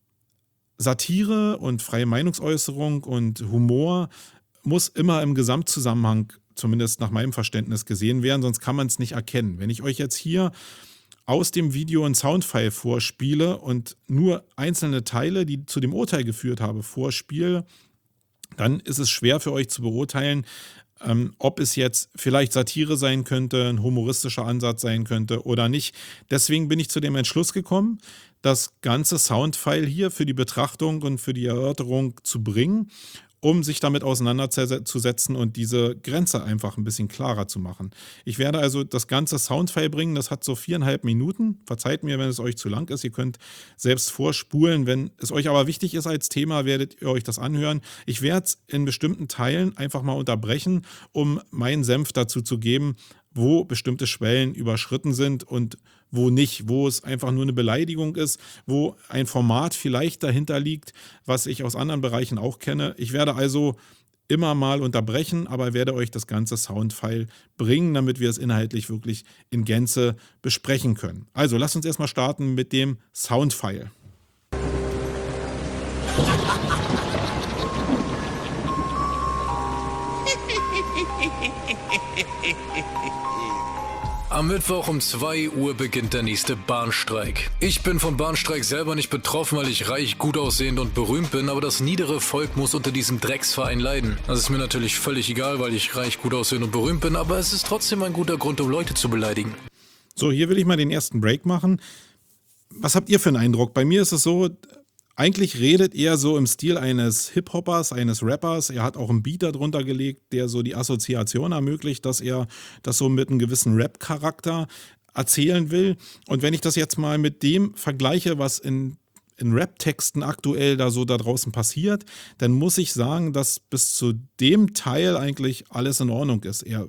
Satire und freie Meinungsäußerung und Humor muss immer im Gesamtzusammenhang, zumindest nach meinem Verständnis, gesehen werden, sonst kann man es nicht erkennen. Wenn ich euch jetzt hier aus dem Video ein Soundfile vorspiele und nur einzelne Teile, die zu dem Urteil geführt habe, vorspiele, dann ist es schwer für euch zu beurteilen, ob es jetzt vielleicht Satire sein könnte, ein humoristischer Ansatz sein könnte oder nicht. Deswegen bin ich zu dem Entschluss gekommen, das ganze Soundfile hier für die Betrachtung und für die Erörterung zu bringen, um sich damit auseinanderzusetzen und diese Grenze einfach ein bisschen klarer zu machen. Ich werde also das ganze Soundfile bringen, das hat so 4,5 Minuten. Verzeiht mir, wenn es euch zu lang ist. Ihr könnt selbst vorspulen. Wenn es euch aber wichtig ist als Thema, werdet ihr euch das anhören. Ich werde es in bestimmten Teilen einfach mal unterbrechen, um meinen Senf dazu zu geben, wo bestimmte Schwellen überschritten sind und wo nicht, wo es einfach nur eine Beleidigung ist, wo ein Format vielleicht dahinter liegt, was ich aus anderen Bereichen auch kenne. Ich werde also immer mal unterbrechen, aber werde euch das ganze Soundfile bringen, damit wir es inhaltlich wirklich in Gänze besprechen können. Also lasst uns erstmal starten mit dem Soundfile. Am Mittwoch um 2 Uhr beginnt der nächste Bahnstreik. Ich bin vom Bahnstreik selber nicht betroffen, weil ich reich, gut aussehend und berühmt bin, aber das niedere Volk muss unter diesem Drecksverein leiden. Das ist mir natürlich völlig egal, weil ich reich, gut aussehend und berühmt bin, aber es ist trotzdem ein guter Grund, um Leute zu beleidigen. So, hier will ich mal den ersten Break machen. Was habt ihr für einen Eindruck? Bei mir ist es so, Eigentlich redet er so im Stil eines Hip-Hoppers, eines Rappers. Er hat auch einen Beat darunter gelegt, der so die Assoziation ermöglicht, dass er das so mit einem gewissen Rap-Charakter erzählen will. Und wenn ich das jetzt mal mit dem vergleiche, was in Rap-Texten aktuell da draußen passiert, dann muss ich sagen, dass bis zu dem Teil eigentlich alles in Ordnung ist. Er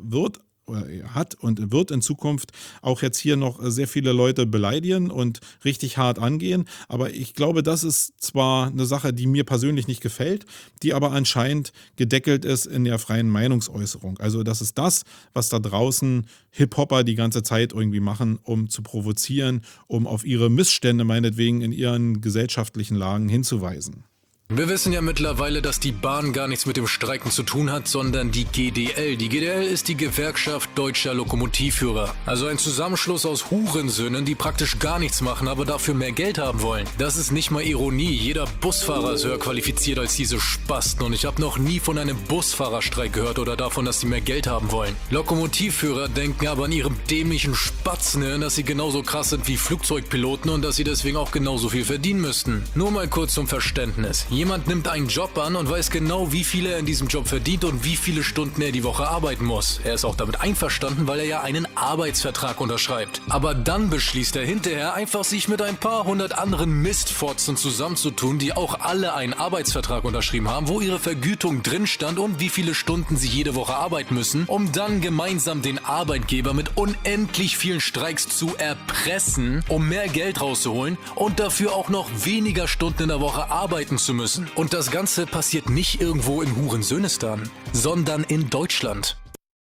hat und wird in Zukunft auch jetzt hier noch sehr viele Leute beleidigen und richtig hart angehen. Aber ich glaube, das ist zwar eine Sache, die mir persönlich nicht gefällt, die aber anscheinend gedeckelt ist in der freien Meinungsäußerung. Also das ist das, was da draußen Hip-Hopper die ganze Zeit irgendwie machen, um zu provozieren, um auf ihre Missstände meinetwegen in ihren gesellschaftlichen Lagen hinzuweisen. Wir wissen ja mittlerweile, dass die Bahn gar nichts mit dem Streiken zu tun hat, sondern die GDL. Die GDL ist die Gewerkschaft Deutscher Lokomotivführer. Also ein Zusammenschluss aus Hurensöhnen, die praktisch gar nichts machen, aber dafür mehr Geld haben wollen. Das ist nicht mal Ironie. Jeder Busfahrer ist höher qualifiziert als diese Spasten. Und ich habe noch nie von einem Busfahrerstreik gehört oder davon, dass sie mehr Geld haben wollen. Lokomotivführer denken aber an ihrem dämlichen Spatzenhirn, dass sie genauso krass sind wie Flugzeugpiloten und dass sie deswegen auch genauso viel verdienen müssten. Nur mal kurz zum Verständnis. Jemand nimmt einen Job an und weiß genau, wie viel er in diesem Job verdient und wie viele Stunden er die Woche arbeiten muss. Er ist auch damit einverstanden, weil er ja einen Arbeitsvertrag unterschreibt. Aber dann beschließt er hinterher einfach, sich mit ein paar hundert anderen Mistfotzen zusammenzutun, die auch alle einen Arbeitsvertrag unterschrieben haben, wo ihre Vergütung drin stand und wie viele Stunden sie jede Woche arbeiten müssen, um dann gemeinsam den Arbeitgeber mit unendlich vielen Streiks zu erpressen, um mehr Geld rauszuholen und dafür auch noch weniger Stunden in der Woche arbeiten zu müssen. Und das Ganze passiert nicht irgendwo in Hurensönistan, sondern in Deutschland.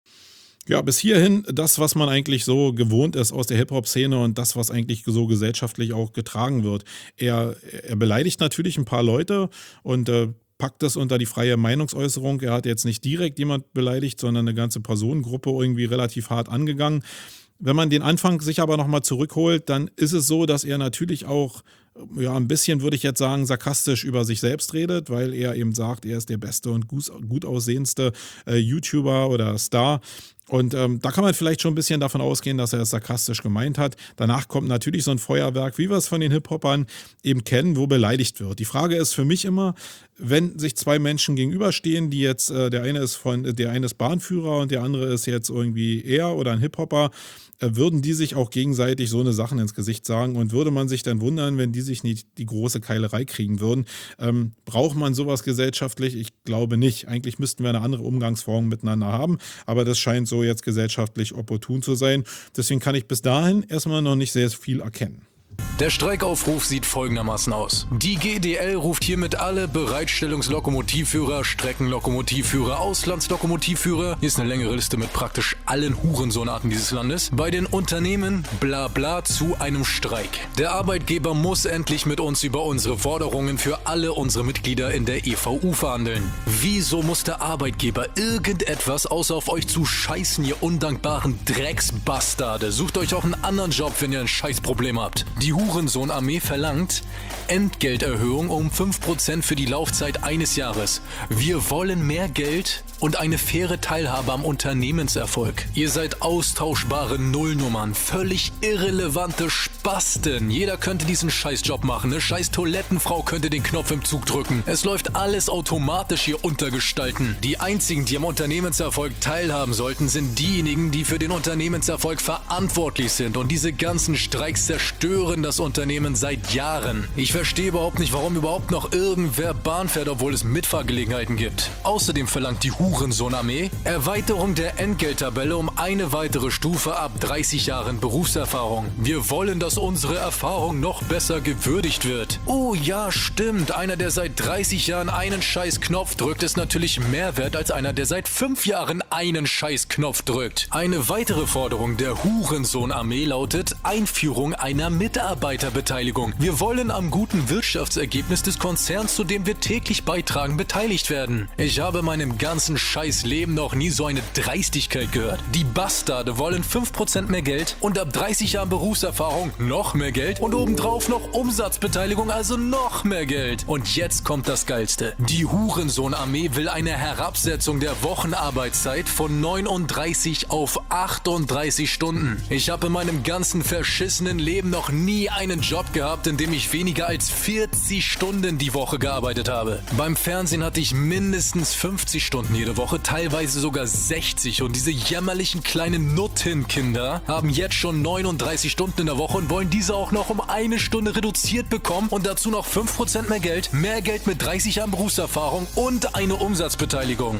Ja, bis hierhin das, was man eigentlich so gewohnt ist aus der Hip-Hop-Szene und das, was eigentlich so gesellschaftlich auch getragen wird. Er beleidigt natürlich ein paar Leute und packt das unter die freie Meinungsäußerung. Er hat jetzt nicht direkt jemand beleidigt, sondern eine ganze Personengruppe irgendwie relativ hart angegangen. Wenn man den Anfang sich aber nochmal zurückholt, dann ist es so, dass er natürlich auch ein bisschen, würde ich jetzt sagen, sarkastisch über sich selbst redet, weil er eben sagt, er ist der beste und gut aussehendste YouTuber oder Star. Und da kann man vielleicht schon ein bisschen davon ausgehen, dass er es sarkastisch gemeint hat. Danach kommt natürlich so ein Feuerwerk, wie wir es von den Hip-Hopern eben kennen, wo beleidigt wird. Die Frage ist für mich immer, wenn sich zwei Menschen gegenüberstehen, die jetzt, der eine ist Bahnführer und der andere ist jetzt irgendwie er oder ein Hip-Hopper, würden die sich auch gegenseitig so eine Sachen ins Gesicht sagen und würde man sich dann wundern, wenn die sich nicht die große Keilerei kriegen würden. Braucht man sowas gesellschaftlich? Ich glaube nicht. Eigentlich müssten wir eine andere Umgangsform miteinander haben, aber das scheint so jetzt gesellschaftlich opportun zu sein. Deswegen kann ich bis dahin erstmal noch nicht sehr viel erkennen. Der Streikaufruf sieht folgendermaßen aus. Die GDL ruft hiermit alle Bereitstellungslokomotivführer, Streckenlokomotivführer, Auslandslokomotivführer, hier ist eine längere Liste mit praktisch allen Hurensohnarten dieses Landes, bei den Unternehmen bla bla zu einem Streik. Der Arbeitgeber muss endlich mit uns über unsere Forderungen für alle unsere Mitglieder in der EVU verhandeln. Wieso muss der Arbeitgeber irgendetwas außer auf euch zu scheißen, ihr undankbaren Drecksbastarde? Sucht euch auch einen anderen Job, wenn ihr ein Scheißproblem habt. Die Hurensohn-Armee verlangt Entgelterhöhung um 5% für die Laufzeit eines Jahres. Wir wollen mehr Geld und eine faire Teilhabe am Unternehmenserfolg. Ihr seid austauschbare Nullnummern, völlig irrelevante Spasten. Jeder könnte diesen Scheißjob machen, eine scheiß Toilettenfrau könnte den Knopf im Zug drücken. Es läuft alles automatisch hier Untergestalten. Die einzigen, die am Unternehmenserfolg teilhaben sollten, sind diejenigen, die für den Unternehmenserfolg verantwortlich sind. Und diese ganzen Streiks zerstören das Unternehmen seit Jahren. Ich verstehe überhaupt nicht, warum überhaupt noch irgendwer Bahn fährt, obwohl es Mitfahrgelegenheiten gibt. Außerdem verlangt die Hurensohn-Armee Erweiterung der Entgelttabelle um eine weitere Stufe ab 30 Jahren Berufserfahrung. Wir wollen, dass unsere Erfahrung noch besser gewürdigt wird. Oh ja, stimmt. Einer, der seit 30 Jahren einen scheiß Knopf drückt, ist natürlich mehr wert als einer, der seit 5 Jahren einen scheiß Knopf drückt. Eine weitere Forderung der Hurensohn-Armee lautet Einführung einer Mitarbeiterbeteiligung. Wir wollen am guten Wirtschaftsergebnis des Konzerns, zu dem wir täglich beitragen, beteiligt werden. Ich habe in meinem ganzen scheiß Leben noch nie so eine Dreistigkeit gehört. Die Bastarde wollen 5% mehr Geld und ab 30 Jahren Berufserfahrung noch mehr Geld und obendrauf noch Umsatzbeteiligung, also noch mehr Geld. Und jetzt kommt das Geilste. Die Hurensohn-Armee will eine Herabsetzung der Wochenarbeitszeit von 39 auf 38 Stunden. Ich habe in meinem ganzen verschissenen Leben noch nie nie einen Job gehabt, in dem ich weniger als 40 Stunden die Woche gearbeitet habe. Beim Fernsehen hatte ich mindestens 50 Stunden jede Woche, teilweise sogar 60. Und diese jämmerlichen kleinen Nuttenkinder haben jetzt schon 39 Stunden in der Woche und wollen diese auch noch um 1 Stunde reduziert bekommen und dazu noch 5% mehr Geld mit 30 Jahren Berufserfahrung und eine Umsatzbeteiligung.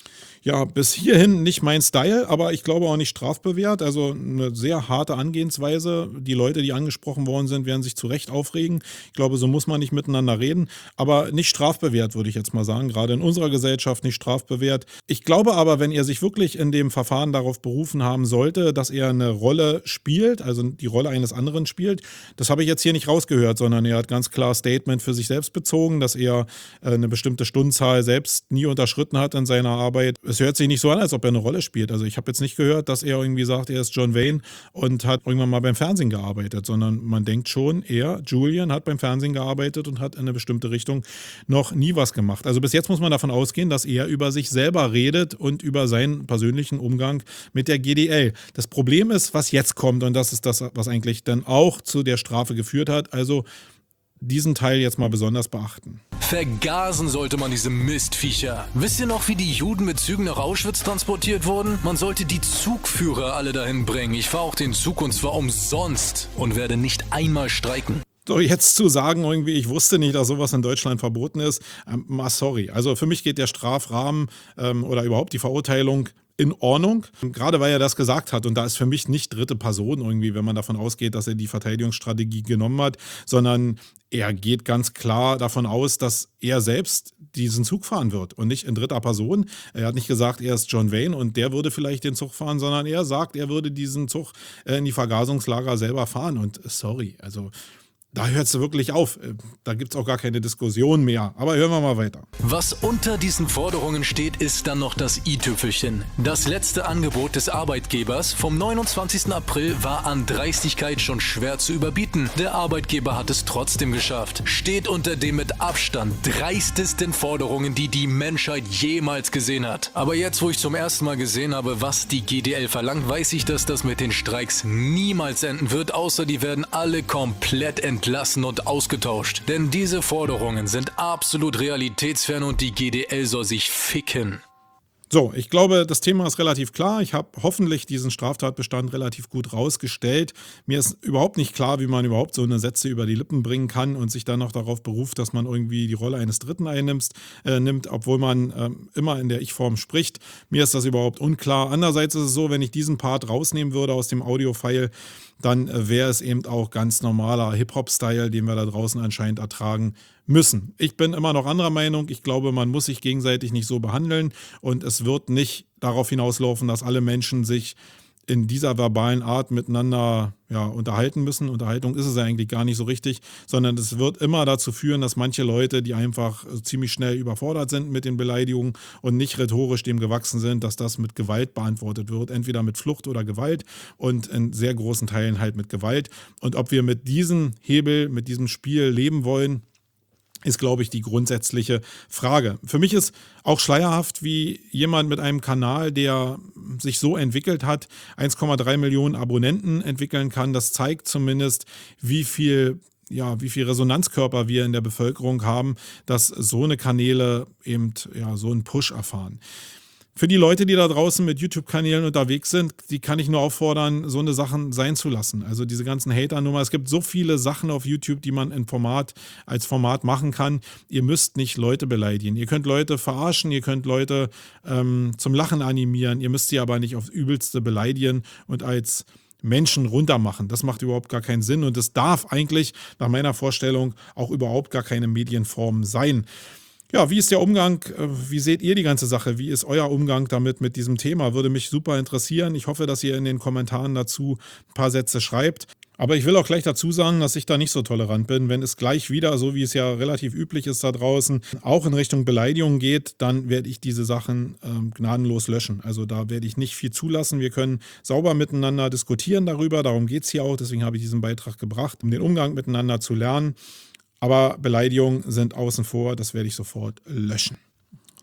Ja, bis hierhin nicht mein Style, aber ich glaube auch nicht strafbewehrt. Also eine sehr harte Angehensweise. Die Leute, die angesprochen worden sind, werden sich zu Recht aufregen. Ich glaube, so muss man nicht miteinander reden. Aber nicht strafbewehrt, würde ich jetzt mal sagen. Gerade in unserer Gesellschaft nicht strafbewehrt. Ich glaube aber, wenn er sich wirklich in dem Verfahren darauf berufen haben sollte, dass er eine Rolle spielt, also die Rolle eines anderen spielt, das habe ich jetzt hier nicht rausgehört, sondern er hat ganz klar Statement für sich selbst bezogen, dass er eine bestimmte Stundenzahl selbst nie unterschritten hat in seiner Arbeit. Es hört sich nicht so an, als ob er eine Rolle spielt. Also ich habe jetzt nicht gehört, dass er irgendwie sagt, er ist John Wayne und hat irgendwann mal beim Fernsehen gearbeitet, sondern man denkt schon, Julian, hat beim Fernsehen gearbeitet und hat in eine bestimmte Richtung noch nie was gemacht. Also bis jetzt muss man davon ausgehen, dass er über sich selber redet und über seinen persönlichen Umgang mit der GDL. Das Problem ist, was jetzt kommt, und das ist das, was eigentlich dann auch zu der Strafe geführt hat. Also diesen Teil jetzt mal besonders beachten. Vergasen sollte man diese Mistviecher. Wisst ihr noch, wie die Juden mit Zügen nach Auschwitz transportiert wurden? Man sollte die Zugführer alle dahin bringen. Ich fahre auch den Zug und zwar umsonst und werde nicht einmal streiken. So, jetzt zu sagen, irgendwie, ich wusste nicht, dass sowas in Deutschland verboten ist, sorry. Also für mich geht der Strafrahmen oder überhaupt die Verurteilung in Ordnung, gerade weil er das gesagt hat. Und da ist für mich nicht dritte Person irgendwie, wenn man davon ausgeht, dass er die Verteidigungsstrategie genommen hat, sondern er geht ganz klar davon aus, dass er selbst diesen Zug fahren wird und nicht in dritter Person. Er hat nicht gesagt, er ist John Wayne und der würde vielleicht den Zug fahren, sondern er sagt, er würde diesen Zug in die Vergasungslager selber fahren. Und sorry, also da hört es wirklich auf. Da gibt es auch gar keine Diskussion mehr. Aber hören wir mal weiter. Was unter diesen Forderungen steht, ist dann noch das i-Tüpfelchen. Das letzte Angebot des Arbeitgebers vom 29. April war an Dreistigkeit schon schwer zu überbieten. Der Arbeitgeber hat es trotzdem geschafft. Steht unter den mit Abstand dreistesten Forderungen, die die Menschheit jemals gesehen hat. Aber jetzt, wo ich zum ersten Mal gesehen habe, was die GDL verlangt, weiß ich, dass das mit den Streiks niemals enden wird, außer die werden alle komplett entlassen und ausgetauscht. Denn diese Forderungen sind absolut realitätsfern und die GDL soll sich ficken. So, ich glaube, das Thema ist relativ klar. Ich habe hoffentlich diesen Straftatbestand relativ gut rausgestellt. Mir ist überhaupt nicht klar, wie man überhaupt so eine Sätze über die Lippen bringen kann und sich dann noch darauf beruft, dass man irgendwie die Rolle eines Dritten nimmt, obwohl man immer in der Ich-Form spricht. Mir ist das überhaupt unklar. Andererseits ist es so, wenn ich diesen Part rausnehmen würde aus dem Audio-File, dann wäre es eben auch ganz normaler Hip-Hop-Style, den wir da draußen anscheinend ertragen müssen. Ich bin immer noch anderer Meinung. Ich glaube, man muss sich gegenseitig nicht so behandeln und es wird nicht darauf hinauslaufen, dass alle Menschen sich in dieser verbalen Art miteinander unterhalten müssen. Unterhaltung ist es ja eigentlich gar nicht so richtig, sondern es wird immer dazu führen, dass manche Leute, die einfach ziemlich schnell überfordert sind mit den Beleidigungen und nicht rhetorisch dem gewachsen sind, dass das mit Gewalt beantwortet wird, entweder mit Flucht oder Gewalt und in sehr großen Teilen halt mit Gewalt. Und ob wir mit diesem Hebel, mit diesem Spiel leben wollen, ist, glaube ich, die grundsätzliche Frage. Für mich ist auch schleierhaft, wie jemand mit einem Kanal, der sich so entwickelt hat, 1,3 Millionen Abonnenten entwickeln kann. Das zeigt zumindest, wie viel Resonanzkörper wir in der Bevölkerung haben, dass so eine Kanäle eben so einen Push erfahren. Für die Leute, die da draußen mit YouTube-Kanälen unterwegs sind, die kann ich nur auffordern, so eine Sachen sein zu lassen. Also diese ganzen Hater-Nummer. Es gibt so viele Sachen auf YouTube, die man als Format machen kann. Ihr müsst nicht Leute beleidigen. Ihr könnt Leute verarschen, ihr könnt Leute zum Lachen animieren. Ihr müsst sie aber nicht aufs Übelste beleidigen und als Menschen runtermachen. Das macht überhaupt gar keinen Sinn und es darf eigentlich nach meiner Vorstellung auch überhaupt gar keine Medienform sein. Ja, wie ist der Umgang? Wie seht ihr die ganze Sache? Wie ist euer Umgang damit mit diesem Thema? Würde mich super interessieren. Ich hoffe, dass ihr in den Kommentaren dazu ein paar Sätze schreibt. Aber ich will auch gleich dazu sagen, dass ich da nicht so tolerant bin. Wenn es gleich wieder, so wie es ja relativ üblich ist da draußen, auch in Richtung Beleidigung geht, dann werde ich diese Sachen gnadenlos löschen. Also da werde ich nicht viel zulassen. Wir können sauber miteinander diskutieren darüber. Darum geht es hier auch. Deswegen habe ich diesen Beitrag gebracht, um den Umgang miteinander zu lernen. Aber Beleidigungen sind außen vor, das werde ich sofort löschen.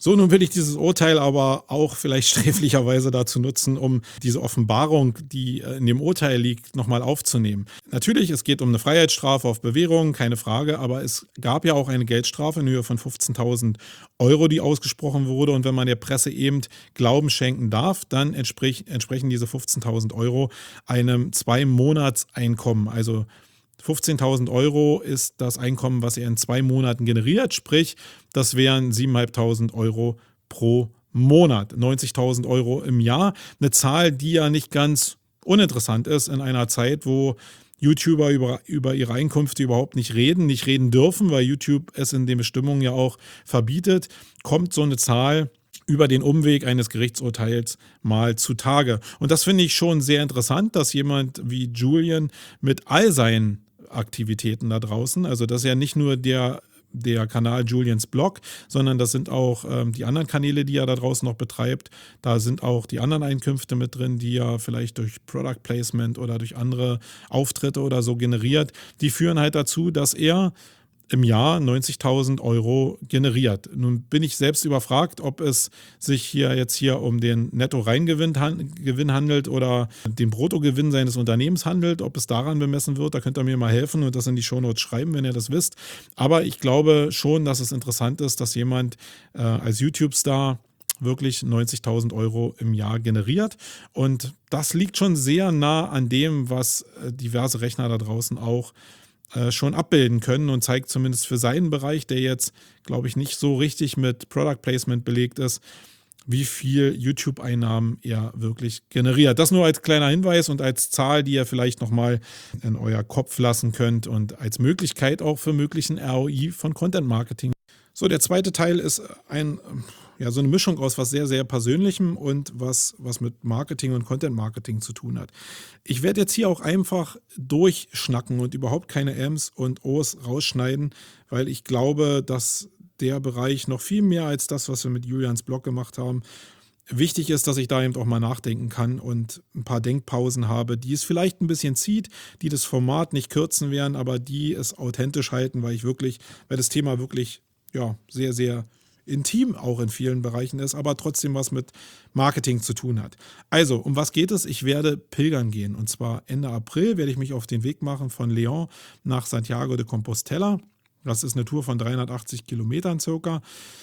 So, nun will ich dieses Urteil aber auch vielleicht sträflicherweise dazu nutzen, um diese Offenbarung, die in dem Urteil liegt, nochmal aufzunehmen. Natürlich, es geht um eine Freiheitsstrafe auf Bewährung, keine Frage, aber es gab ja auch eine Geldstrafe in Höhe von 15.000 Euro, die ausgesprochen wurde. Und wenn man der Presse eben Glauben schenken darf, dann entsprechen diese 15.000 Euro einem 2-Monats-Einkommen. Also 15.000 Euro ist das Einkommen, was er in 2 Monaten generiert, sprich, das wären 7.500 Euro pro Monat, 90.000 Euro im Jahr. Eine Zahl, die ja nicht ganz uninteressant ist in einer Zeit, wo YouTuber über ihre Einkünfte überhaupt nicht reden dürfen, weil YouTube es in den Bestimmungen ja auch verbietet, kommt so eine Zahl über den Umweg eines Gerichtsurteils mal zutage. Und das finde ich schon sehr interessant, dass jemand wie Julian mit all seinen Aktivitäten da draußen, also das ist ja nicht nur der Kanal Julians Blog, sondern das sind auch die anderen Kanäle, die er da draußen noch betreibt. Da sind auch die anderen Einkünfte mit drin, die er vielleicht durch Product Placement oder durch andere Auftritte oder so generiert. Die führen halt dazu, dass er im Jahr 90.000 Euro generiert. Nun bin ich selbst überfragt, ob es sich hier um den Netto-Reingewinn handelt oder den Bruttogewinn seines Unternehmens handelt, ob es daran bemessen wird. Da könnt ihr mir mal helfen und das in die Shownotes schreiben, wenn ihr das wisst. Aber ich glaube schon, dass es interessant ist, dass jemand als YouTube-Star wirklich 90.000 Euro im Jahr generiert. Und das liegt schon sehr nah an dem, was diverse Rechner da draußen auch schon abbilden können und zeigt zumindest für seinen Bereich, der jetzt, glaube ich, nicht so richtig mit Product Placement belegt ist, wie viel YouTube-Einnahmen er wirklich generiert. Das nur als kleiner Hinweis und als Zahl, die ihr vielleicht nochmal in euer Kopf lassen könnt und als Möglichkeit auch für möglichen ROI von Content Marketing. So, der zweite Teil ist so eine Mischung aus was sehr, sehr Persönlichem und was mit Marketing und Content Marketing zu tun hat. Ich werde jetzt hier auch einfach durchschnacken und überhaupt keine Ms und Os rausschneiden, weil ich glaube, dass der Bereich noch viel mehr als das, was wir mit Julians Blog gemacht haben, wichtig ist, dass ich da eben auch mal nachdenken kann und ein paar Denkpausen habe, die es vielleicht ein bisschen zieht, die das Format nicht kürzen werden, aber die es authentisch halten, weil das Thema wirklich sehr, sehr intim auch in vielen Bereichen ist, aber trotzdem was mit Marketing zu tun hat. Also, um was geht es? Ich werde pilgern gehen und zwar Ende April werde ich mich auf den Weg machen von León nach Santiago de Compostela. Das ist eine Tour von 380 Kilometern circa.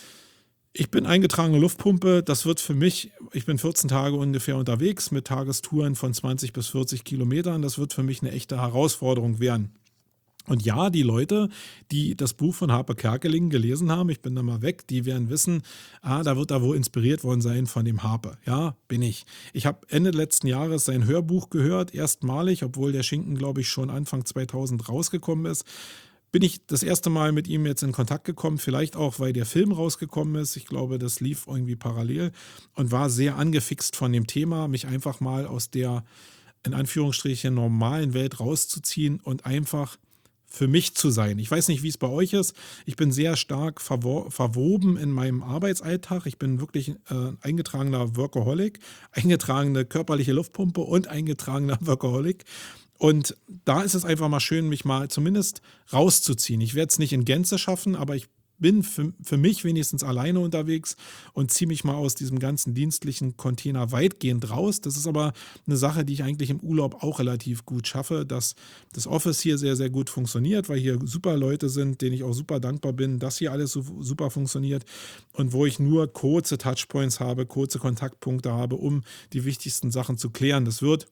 Ich bin eingetragene Luftpumpe. Das wird für mich, ich bin 14 Tage ungefähr unterwegs mit Tagestouren von 20 bis 40 Kilometern. Das wird für mich eine echte Herausforderung werden. Und ja, die Leute, die das Buch von Harpe Kerkeling gelesen haben, ich bin da mal weg, die werden wissen, da wird er wohl inspiriert worden sein von dem Harpe. Ja, bin ich. Ich habe Ende letzten Jahres sein Hörbuch gehört, erstmalig, obwohl der Schinken, glaube ich, schon Anfang 2000 rausgekommen ist. Bin ich das erste Mal mit ihm jetzt in Kontakt gekommen, vielleicht auch, weil der Film rausgekommen ist. Ich glaube, das lief irgendwie parallel und war sehr angefixt von dem Thema, mich einfach mal aus der, in Anführungsstrichen, normalen Welt rauszuziehen und einfach für mich zu sein. Ich weiß nicht, wie es bei euch ist. Ich bin sehr stark verwoben in meinem Arbeitsalltag. Ich bin wirklich eingetragener Workaholic, eingetragene körperliche Luftpumpe und eingetragener Workaholic. Und da ist es einfach mal schön, mich mal zumindest rauszuziehen. Ich werde es nicht in Gänze schaffen, aber ich bin für mich wenigstens alleine unterwegs und ziehe mich mal aus diesem ganzen dienstlichen Container weitgehend raus. Das ist aber eine Sache, die ich eigentlich im Urlaub auch relativ gut schaffe, dass das Office hier sehr, sehr gut funktioniert, weil hier super Leute sind, denen ich auch super dankbar bin, dass hier alles so super funktioniert und wo ich nur kurze Touchpoints habe, kurze Kontaktpunkte habe, um die wichtigsten Sachen zu klären. Das wird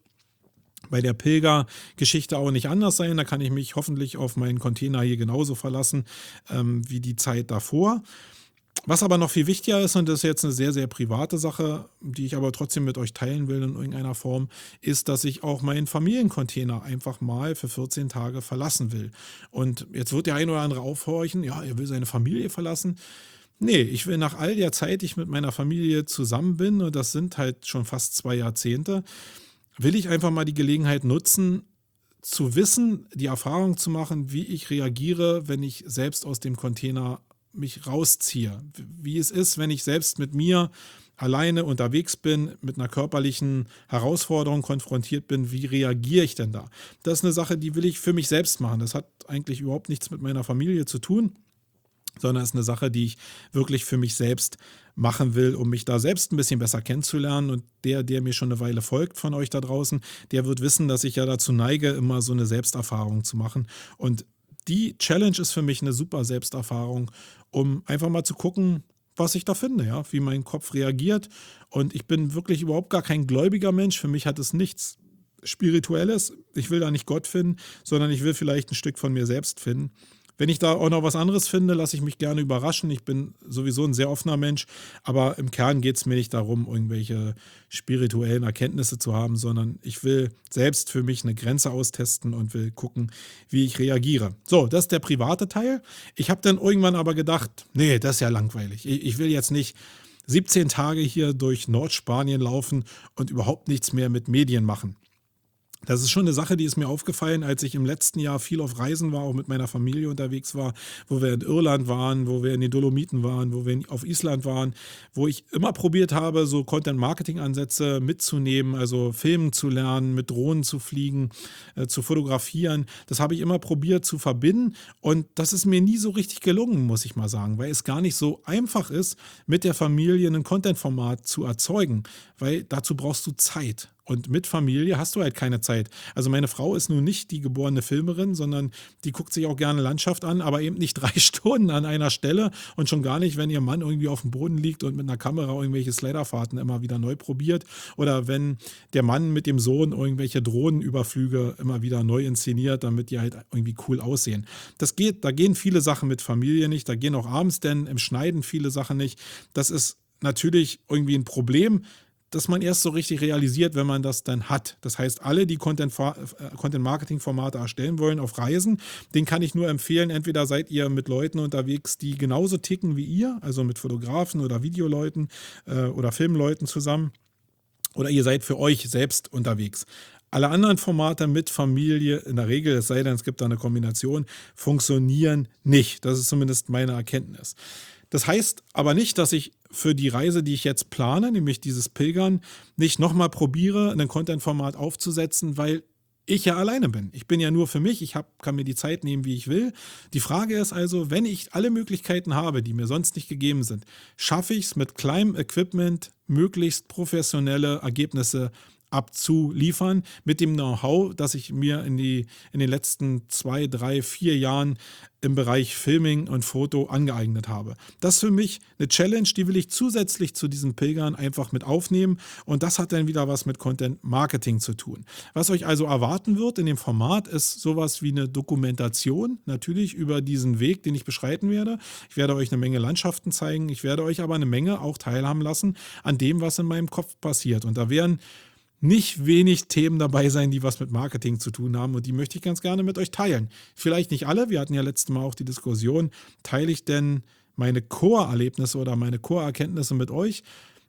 bei der Pilgergeschichte auch nicht anders sein. Da kann ich mich hoffentlich auf meinen Container hier genauso verlassen wie die Zeit davor. Was aber noch viel wichtiger ist, und das ist jetzt eine sehr, sehr private Sache, die ich aber trotzdem mit euch teilen will in irgendeiner Form, ist, dass ich auch meinen Familiencontainer einfach mal für 14 Tage verlassen will. Und jetzt wird der ein oder andere aufhorchen, ja, er will seine Familie verlassen. Nee, ich will nach all der Zeit, die ich mit meiner Familie zusammen bin, und das sind halt schon fast 2 Jahrzehnte, will ich einfach mal die Gelegenheit nutzen, zu wissen, die Erfahrung zu machen, wie ich reagiere, wenn ich selbst aus dem Container mich rausziehe. Wie es ist, wenn ich selbst mit mir alleine unterwegs bin, mit einer körperlichen Herausforderung konfrontiert bin, wie reagiere ich denn da? Das ist eine Sache, die will ich für mich selbst machen. Das hat eigentlich überhaupt nichts mit meiner Familie zu tun, sondern es ist eine Sache, die ich wirklich für mich selbst machen will, um mich da selbst ein bisschen besser kennenzulernen. Und der mir schon eine Weile folgt von euch da draußen, der wird wissen, dass ich ja dazu neige, immer so eine Selbsterfahrung zu machen. Und die Challenge ist für mich eine super Selbsterfahrung, um einfach mal zu gucken, was ich da finde, ja, wie mein Kopf reagiert. Und ich bin wirklich überhaupt gar kein gläubiger Mensch. Für mich hat es nichts Spirituelles. Ich will da nicht Gott finden, sondern ich will vielleicht ein Stück von mir selbst finden. Wenn ich da auch noch was anderes finde, lasse ich mich gerne überraschen. Ich bin sowieso ein sehr offener Mensch, aber im Kern geht es mir nicht darum, irgendwelche spirituellen Erkenntnisse zu haben, sondern ich will selbst für mich eine Grenze austesten und will gucken, wie ich reagiere. So, das ist der private Teil. Ich habe dann irgendwann aber gedacht, nee, das ist ja langweilig. Ich will jetzt nicht 17 Tage hier durch Nordspanien laufen und überhaupt nichts mehr mit Medien machen. Das ist schon eine Sache, die ist mir aufgefallen, als ich im letzten Jahr viel auf Reisen war, auch mit meiner Familie unterwegs war, wo wir in Irland waren, wo wir in den Dolomiten waren, wo wir auf Island waren, wo ich immer probiert habe, so Content-Marketing-Ansätze mitzunehmen, also filmen zu lernen, mit Drohnen zu fliegen, zu fotografieren. Das habe ich immer probiert zu verbinden und das ist mir nie so richtig gelungen, muss ich mal sagen, weil es gar nicht so einfach ist, mit der Familie ein Content-Format zu erzeugen, weil dazu brauchst du Zeit. Und mit Familie hast du halt keine Zeit. Also meine Frau ist nun nicht die geborene Filmerin, sondern die guckt sich auch gerne Landschaft an, aber eben nicht 3 Stunden an einer Stelle und schon gar nicht, wenn ihr Mann irgendwie auf dem Boden liegt und mit einer Kamera irgendwelche Sliderfahrten immer wieder neu probiert oder wenn der Mann mit dem Sohn irgendwelche Drohnenüberflüge immer wieder neu inszeniert, damit die halt irgendwie cool aussehen. Das geht, da gehen viele Sachen mit Familie nicht, da gehen auch abends denn im Schneiden viele Sachen nicht. Das ist natürlich irgendwie ein Problem, dass man erst so richtig realisiert, wenn man das dann hat. Das heißt, alle, die Content-Marketing-Formate erstellen wollen auf Reisen, den kann ich nur empfehlen, entweder seid ihr mit Leuten unterwegs, die genauso ticken wie ihr, also mit Fotografen oder Videoleuten oder Filmleuten zusammen, oder ihr seid für euch selbst unterwegs. Alle anderen Formate mit Familie, in der Regel, es sei denn, es gibt da eine Kombination, funktionieren nicht. Das ist zumindest meine Erkenntnis. Das heißt aber nicht, dass ich für die Reise, die ich jetzt plane, nämlich dieses Pilgern, nicht nochmal probiere, ein Content-Format aufzusetzen, weil ich ja alleine bin. Ich bin ja nur für mich, kann mir die Zeit nehmen, wie ich will. Die Frage ist also, wenn ich alle Möglichkeiten habe, die mir sonst nicht gegeben sind, schaffe ich es mit kleinem Equipment, möglichst professionelle Ergebnisse abzuliefern mit dem Know-how, das ich mir in den letzten 2, 3, 4 Jahren im Bereich Filming und Foto angeeignet habe. Das ist für mich eine Challenge, die will ich zusätzlich zu diesen Pilgern einfach mit aufnehmen und das hat dann wieder was mit Content Marketing zu tun. Was euch also erwarten wird in dem Format ist sowas wie eine Dokumentation, natürlich über diesen Weg, den ich beschreiten werde. Ich werde euch eine Menge Landschaften zeigen, ich werde euch aber eine Menge auch teilhaben lassen an dem, was in meinem Kopf passiert und da werden nicht wenig Themen dabei sein, die was mit Marketing zu tun haben und die möchte ich ganz gerne mit euch teilen. Vielleicht nicht alle, wir hatten ja letztes Mal auch die Diskussion, teile ich denn meine Core-Erlebnisse oder meine Core-Erkenntnisse mit euch?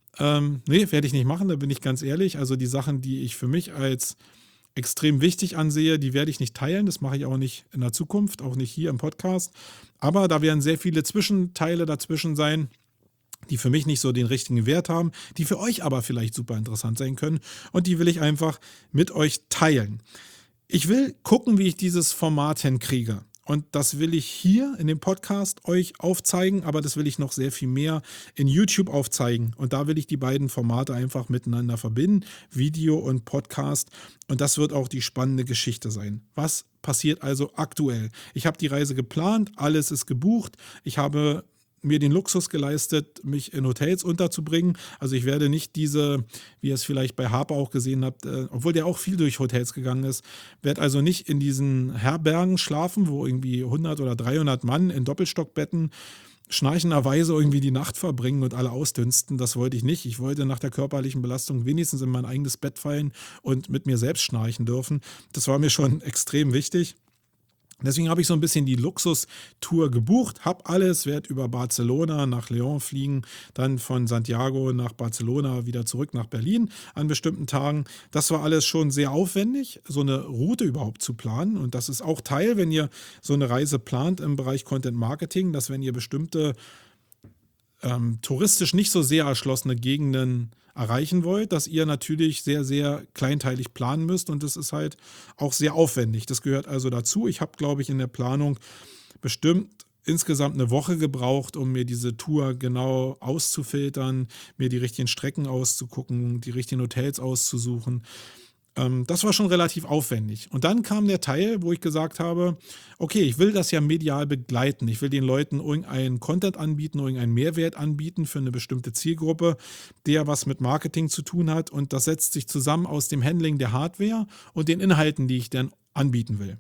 Nee, werde ich nicht machen, da bin ich ganz ehrlich. Also die Sachen, die ich für mich als extrem wichtig ansehe, die werde ich nicht teilen, das mache ich auch nicht in der Zukunft, auch nicht hier im Podcast. Aber da werden sehr viele Zwischenteile dazwischen sein, die für mich nicht so den richtigen Wert haben, die für euch aber vielleicht super interessant sein können und die will ich einfach mit euch teilen. Ich will gucken, wie ich dieses Format hinkriege und das will ich hier in dem Podcast euch aufzeigen, aber das will ich noch sehr viel mehr in YouTube aufzeigen und da will ich die beiden Formate einfach miteinander verbinden, Video und Podcast und das wird auch die spannende Geschichte sein. Was passiert also aktuell? Ich habe die Reise geplant, alles ist gebucht, ich habe mir den Luxus geleistet, mich in Hotels unterzubringen. Also ich werde nicht diese, wie ihr es vielleicht bei Harper auch gesehen habt, obwohl der auch viel durch Hotels gegangen ist, werde also nicht in diesen Herbergen schlafen, wo irgendwie 100 oder 300 Mann in Doppelstockbetten schnarchenderweise irgendwie die Nacht verbringen und alle ausdünsten. Das wollte ich nicht. Ich wollte nach der körperlichen Belastung wenigstens in mein eigenes Bett fallen und mit mir selbst schnarchen dürfen. Das war mir schon extrem wichtig. Deswegen habe ich so ein bisschen die Luxustour gebucht, habe alles, werde über Barcelona nach León fliegen, dann von Santiago nach Barcelona wieder zurück nach Berlin an bestimmten Tagen. Das war alles schon sehr aufwendig, so eine Route überhaupt zu planen und das ist auch Teil, wenn ihr so eine Reise plant im Bereich Content Marketing, dass wenn ihr bestimmte touristisch nicht so sehr erschlossene Gegenden erreichen wollt, dass ihr natürlich sehr, sehr kleinteilig planen müsst und das ist halt auch sehr aufwendig. Das gehört also dazu. Ich habe, glaube ich, in der Planung bestimmt insgesamt eine Woche gebraucht, um mir diese Tour genau auszufiltern, mir die richtigen Strecken auszugucken, die richtigen Hotels auszusuchen. Das war schon relativ aufwendig. Und dann kam der Teil, wo ich gesagt habe, okay, ich will das ja medial begleiten. Ich will den Leuten irgendeinen Content anbieten, irgendeinen Mehrwert anbieten für eine bestimmte Zielgruppe, der was mit Marketing zu tun hat. Und das setzt sich zusammen aus dem Handling der Hardware und den Inhalten, die ich dann anbieten will.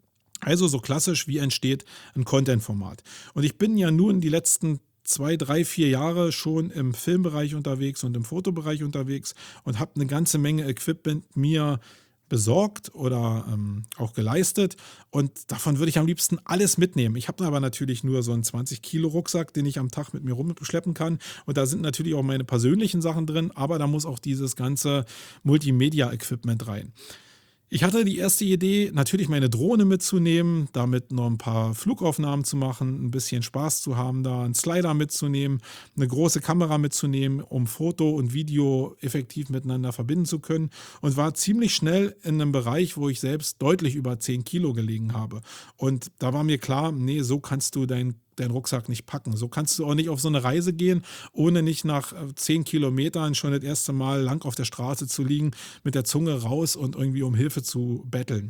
Also so klassisch, wie entsteht ein Content-Format. Und ich bin ja nun die letzten 2, 3, 4 Jahre schon im Filmbereich unterwegs und im Fotobereich unterwegs und habe eine ganze Menge Equipment mir besorgt oder auch geleistet. Und davon würde ich am liebsten alles mitnehmen. Ich habe aber natürlich nur so einen 20-Kilo-Rucksack, den ich am Tag mit mir rumschleppen kann. Und da sind natürlich auch meine persönlichen Sachen drin, aber da muss auch dieses ganze Multimedia-Equipment rein. Ich hatte die erste Idee, natürlich meine Drohne mitzunehmen, damit noch ein paar Flugaufnahmen zu machen, ein bisschen Spaß zu haben, da einen Slider mitzunehmen, eine große Kamera mitzunehmen, um Foto und Video effektiv miteinander verbinden zu können und war ziemlich schnell in einem Bereich, wo ich selbst deutlich über 10 Kilo gelegen habe. Und da war mir klar, nee, so kannst du deinen Rucksack nicht packen. So kannst du auch nicht auf so eine Reise gehen, ohne nicht nach 10 Kilometern schon das erste Mal lang auf der Straße zu liegen, mit der Zunge raus und irgendwie um Hilfe zu betteln.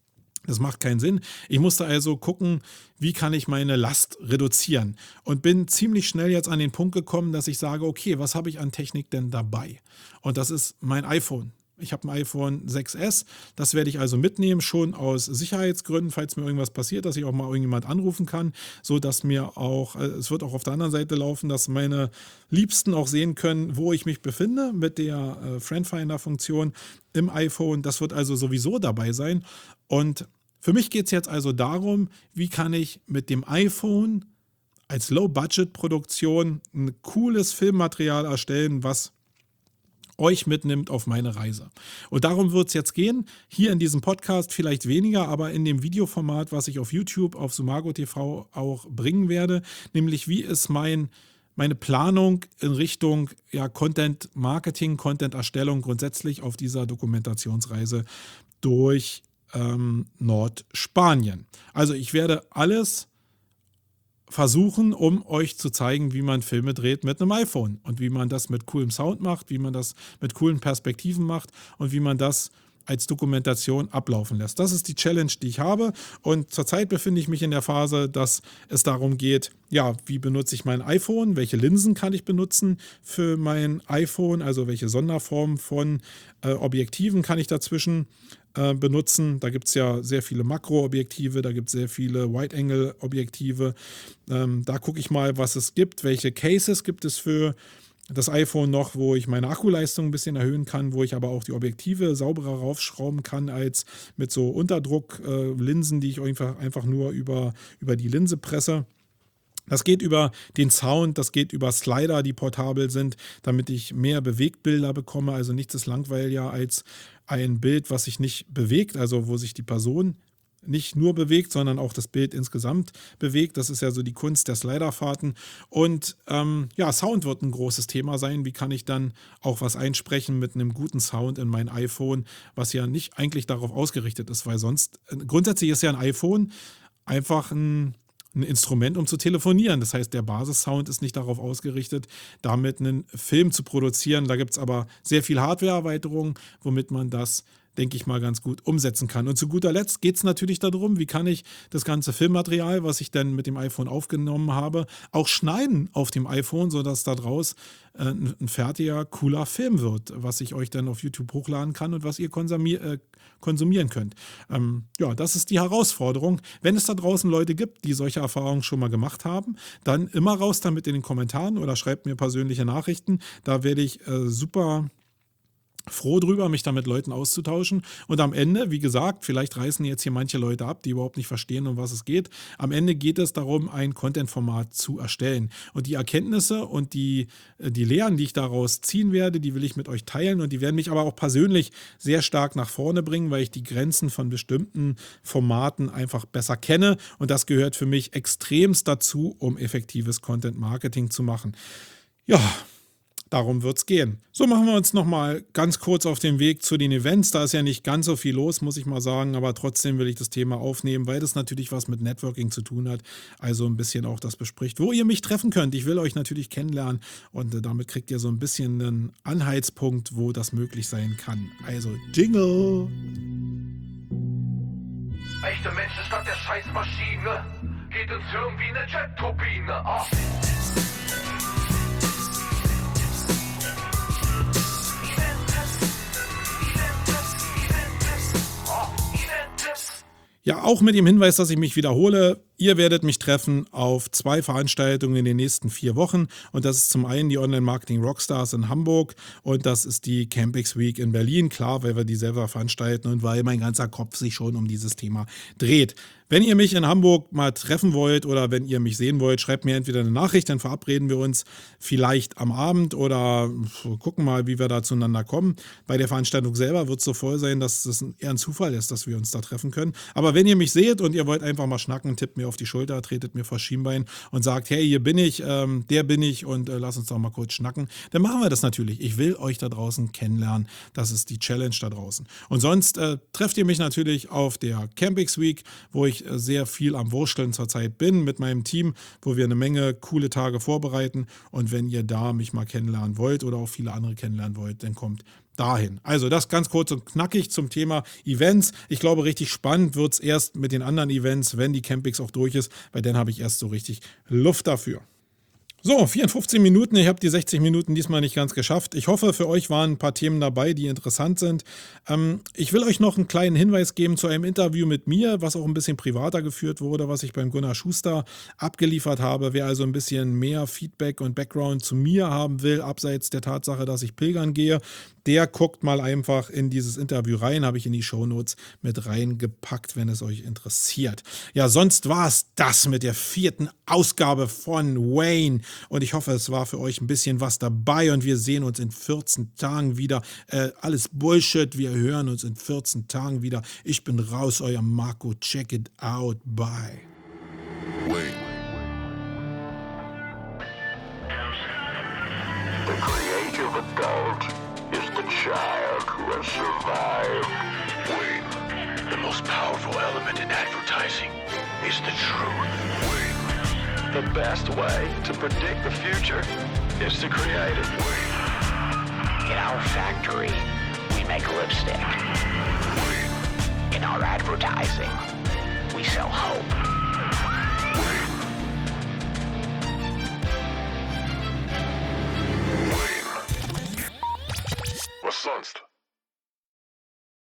Das macht keinen Sinn. Ich musste also gucken, wie kann ich meine Last reduzieren und bin ziemlich schnell jetzt an den Punkt gekommen, dass ich sage, okay, was habe ich an Technik denn dabei? Und das ist mein iPhone. Ich habe ein iPhone 6S, das werde ich also mitnehmen, schon aus Sicherheitsgründen, falls mir irgendwas passiert, dass ich auch mal irgendjemand anrufen kann, so dass mir auch, es wird auch auf der anderen Seite laufen, dass meine Liebsten auch sehen können, wo ich mich befinde mit der Friend-Finder-Funktion im iPhone. Das wird also sowieso dabei sein. Und für mich geht es jetzt also darum, wie kann ich mit dem iPhone als Low-Budget-Produktion ein cooles Filmmaterial erstellen, was euch mitnimmt auf meine Reise. Und darum wird es jetzt gehen, hier in diesem Podcast vielleicht weniger, aber in dem Videoformat, was ich auf YouTube, auf Sumago TV auch bringen werde, nämlich wie ist meine Planung in Richtung Content Marketing, Content Erstellung grundsätzlich auf dieser Dokumentationsreise durch Nordspanien. Also ich werde alles versuchen, um euch zu zeigen, wie man Filme dreht mit einem iPhone und wie man das mit coolem Sound macht, wie man das mit coolen Perspektiven macht und wie man das als Dokumentation ablaufen lässt. Das ist die Challenge, die ich habe und zurzeit befinde ich mich in der Phase, dass es darum geht, wie benutze ich mein iPhone, welche Linsen kann ich benutzen für mein iPhone, also welche Sonderform von Objektiven kann ich dazwischen benutzen. Da gibt es ja sehr viele Makroobjektive, da gibt es sehr viele Wide-Angle-Objektive. Da gucke ich mal, was es gibt, welche Cases gibt es für das iPhone noch, wo ich meine Akkuleistung ein bisschen erhöhen kann, wo ich aber auch die Objektive sauberer raufschrauben kann als mit so Unterdrucklinsen, die ich einfach nur über die Linse presse. Das geht über den Sound, das geht über Slider, die portabel sind, damit ich mehr Bewegtbilder bekomme. Also nichts ist langweiliger als ein Bild, was sich nicht bewegt, also wo sich die Person nicht nur bewegt, sondern auch das Bild insgesamt bewegt. Das ist ja so die Kunst der Sliderfahrten. Und Sound wird ein großes Thema sein. Wie kann ich dann auch was einsprechen mit einem guten Sound in mein iPhone, was ja nicht eigentlich darauf ausgerichtet ist, weil sonst, grundsätzlich ist ja ein iPhone einfach ein Instrument, um zu telefonieren. Das heißt, der Basissound ist nicht darauf ausgerichtet, damit einen Film zu produzieren. Da gibt es aber sehr viel Hardware-Erweiterungen, womit man das, denke ich mal, ganz gut umsetzen kann. Und zu guter Letzt geht es natürlich darum, wie kann ich das ganze Filmmaterial, was ich dann mit dem iPhone aufgenommen habe, auch schneiden auf dem iPhone, sodass da draus ein fertiger, cooler Film wird, was ich euch dann auf YouTube hochladen kann und was ihr konsumieren könnt. Das ist die Herausforderung. Wenn es da draußen Leute gibt, die solche Erfahrungen schon mal gemacht haben, dann immer raus damit in den Kommentaren oder schreibt mir persönliche Nachrichten. Da werde ich super froh drüber, mich da mit Leuten auszutauschen. Und am Ende, wie gesagt, vielleicht reißen jetzt hier manche Leute ab, die überhaupt nicht verstehen, um was es geht. Am Ende geht es darum, ein Content-Format zu erstellen. Und die Erkenntnisse und die Lehren, die ich daraus ziehen werde, die will ich mit euch teilen. Und die werden mich aber auch persönlich sehr stark nach vorne bringen, weil ich die Grenzen von bestimmten Formaten einfach besser kenne. Und das gehört für mich extremst dazu, um effektives Content-Marketing zu machen. Ja, darum wird's gehen. So, machen wir uns nochmal ganz kurz auf den Weg zu den Events. Da ist ja nicht ganz so viel los, muss ich mal sagen, aber trotzdem will ich das Thema aufnehmen, weil das natürlich was mit Networking zu tun hat, also ein bisschen auch das bespricht, wo ihr mich treffen könnt. Ich will euch natürlich kennenlernen und damit kriegt ihr so ein bisschen einen Anhaltspunkt, wo das möglich sein kann. Also Jingle! Echte Menschen statt der Scheißmaschine. Geht ins Hirn wie eine Jet-Turbine. Ja, auch mit dem Hinweis, dass ich mich wiederhole. Ihr werdet mich treffen auf 2 Veranstaltungen in den nächsten 4 Wochen. Und das ist zum einen die Online-Marketing Rockstars in Hamburg und das ist die Campix Week in Berlin. Klar, weil wir die selber veranstalten und weil mein ganzer Kopf sich schon um dieses Thema dreht. Wenn ihr mich in Hamburg mal treffen wollt oder wenn ihr mich sehen wollt, schreibt mir entweder eine Nachricht, dann verabreden wir uns vielleicht am Abend oder gucken mal, wie wir da zueinander kommen. Bei der Veranstaltung selber wird es so voll sein, dass es eher ein Zufall ist, dass wir uns da treffen können. Aber wenn ihr mich seht und ihr wollt einfach mal schnacken, tippt mir auf die Schulter, tretet mir vor Schienbein und sagt, hey, hier bin ich, der bin ich und lass uns doch mal kurz schnacken, dann machen wir das natürlich. Ich will euch da draußen kennenlernen. Das ist die Challenge da draußen. Und sonst trefft ihr mich natürlich auf der Campix Week, wo ich sehr viel am Wursteln zurzeit bin mit meinem Team, wo wir eine Menge coole Tage vorbereiten. Und wenn ihr da mich mal kennenlernen wollt oder auch viele andere kennenlernen wollt, dann kommt dahin. Also das ganz kurz und knackig zum Thema Events. Ich glaube, richtig spannend wird es erst mit den anderen Events, wenn die Campix auch durch ist, weil dann habe ich erst so richtig Luft dafür. So, 54 Minuten. Ich habe die 60 Minuten diesmal nicht ganz geschafft. Ich hoffe, für euch waren ein paar Themen dabei, die interessant sind. Ich will euch noch einen kleinen Hinweis geben zu einem Interview mit mir, was auch ein bisschen privater geführt wurde, was ich beim Gunnar Schuster abgeliefert habe. Wer also ein bisschen mehr Feedback und Background zu mir haben will, abseits der Tatsache, dass ich pilgern gehe, der guckt mal einfach in dieses Interview rein. Habe ich in die Shownotes mit reingepackt, wenn es euch interessiert. Ja, sonst war es das mit der 4. Ausgabe von Wayne. Und ich hoffe, es war für euch ein bisschen was dabei und wir sehen uns in 14 Tagen wieder. Alles Bullshit, wir hören uns in 14 Tagen wieder. Ich bin raus, euer Marco. Check it out. Bye. Wayne. The creative adult is the child who has survived. Wayne. The most powerful element in advertising is the truth. Wayne. The best way to predict the future is to create it. In our factory, we make lipstick. In our advertising, we sell hope. Was sonst?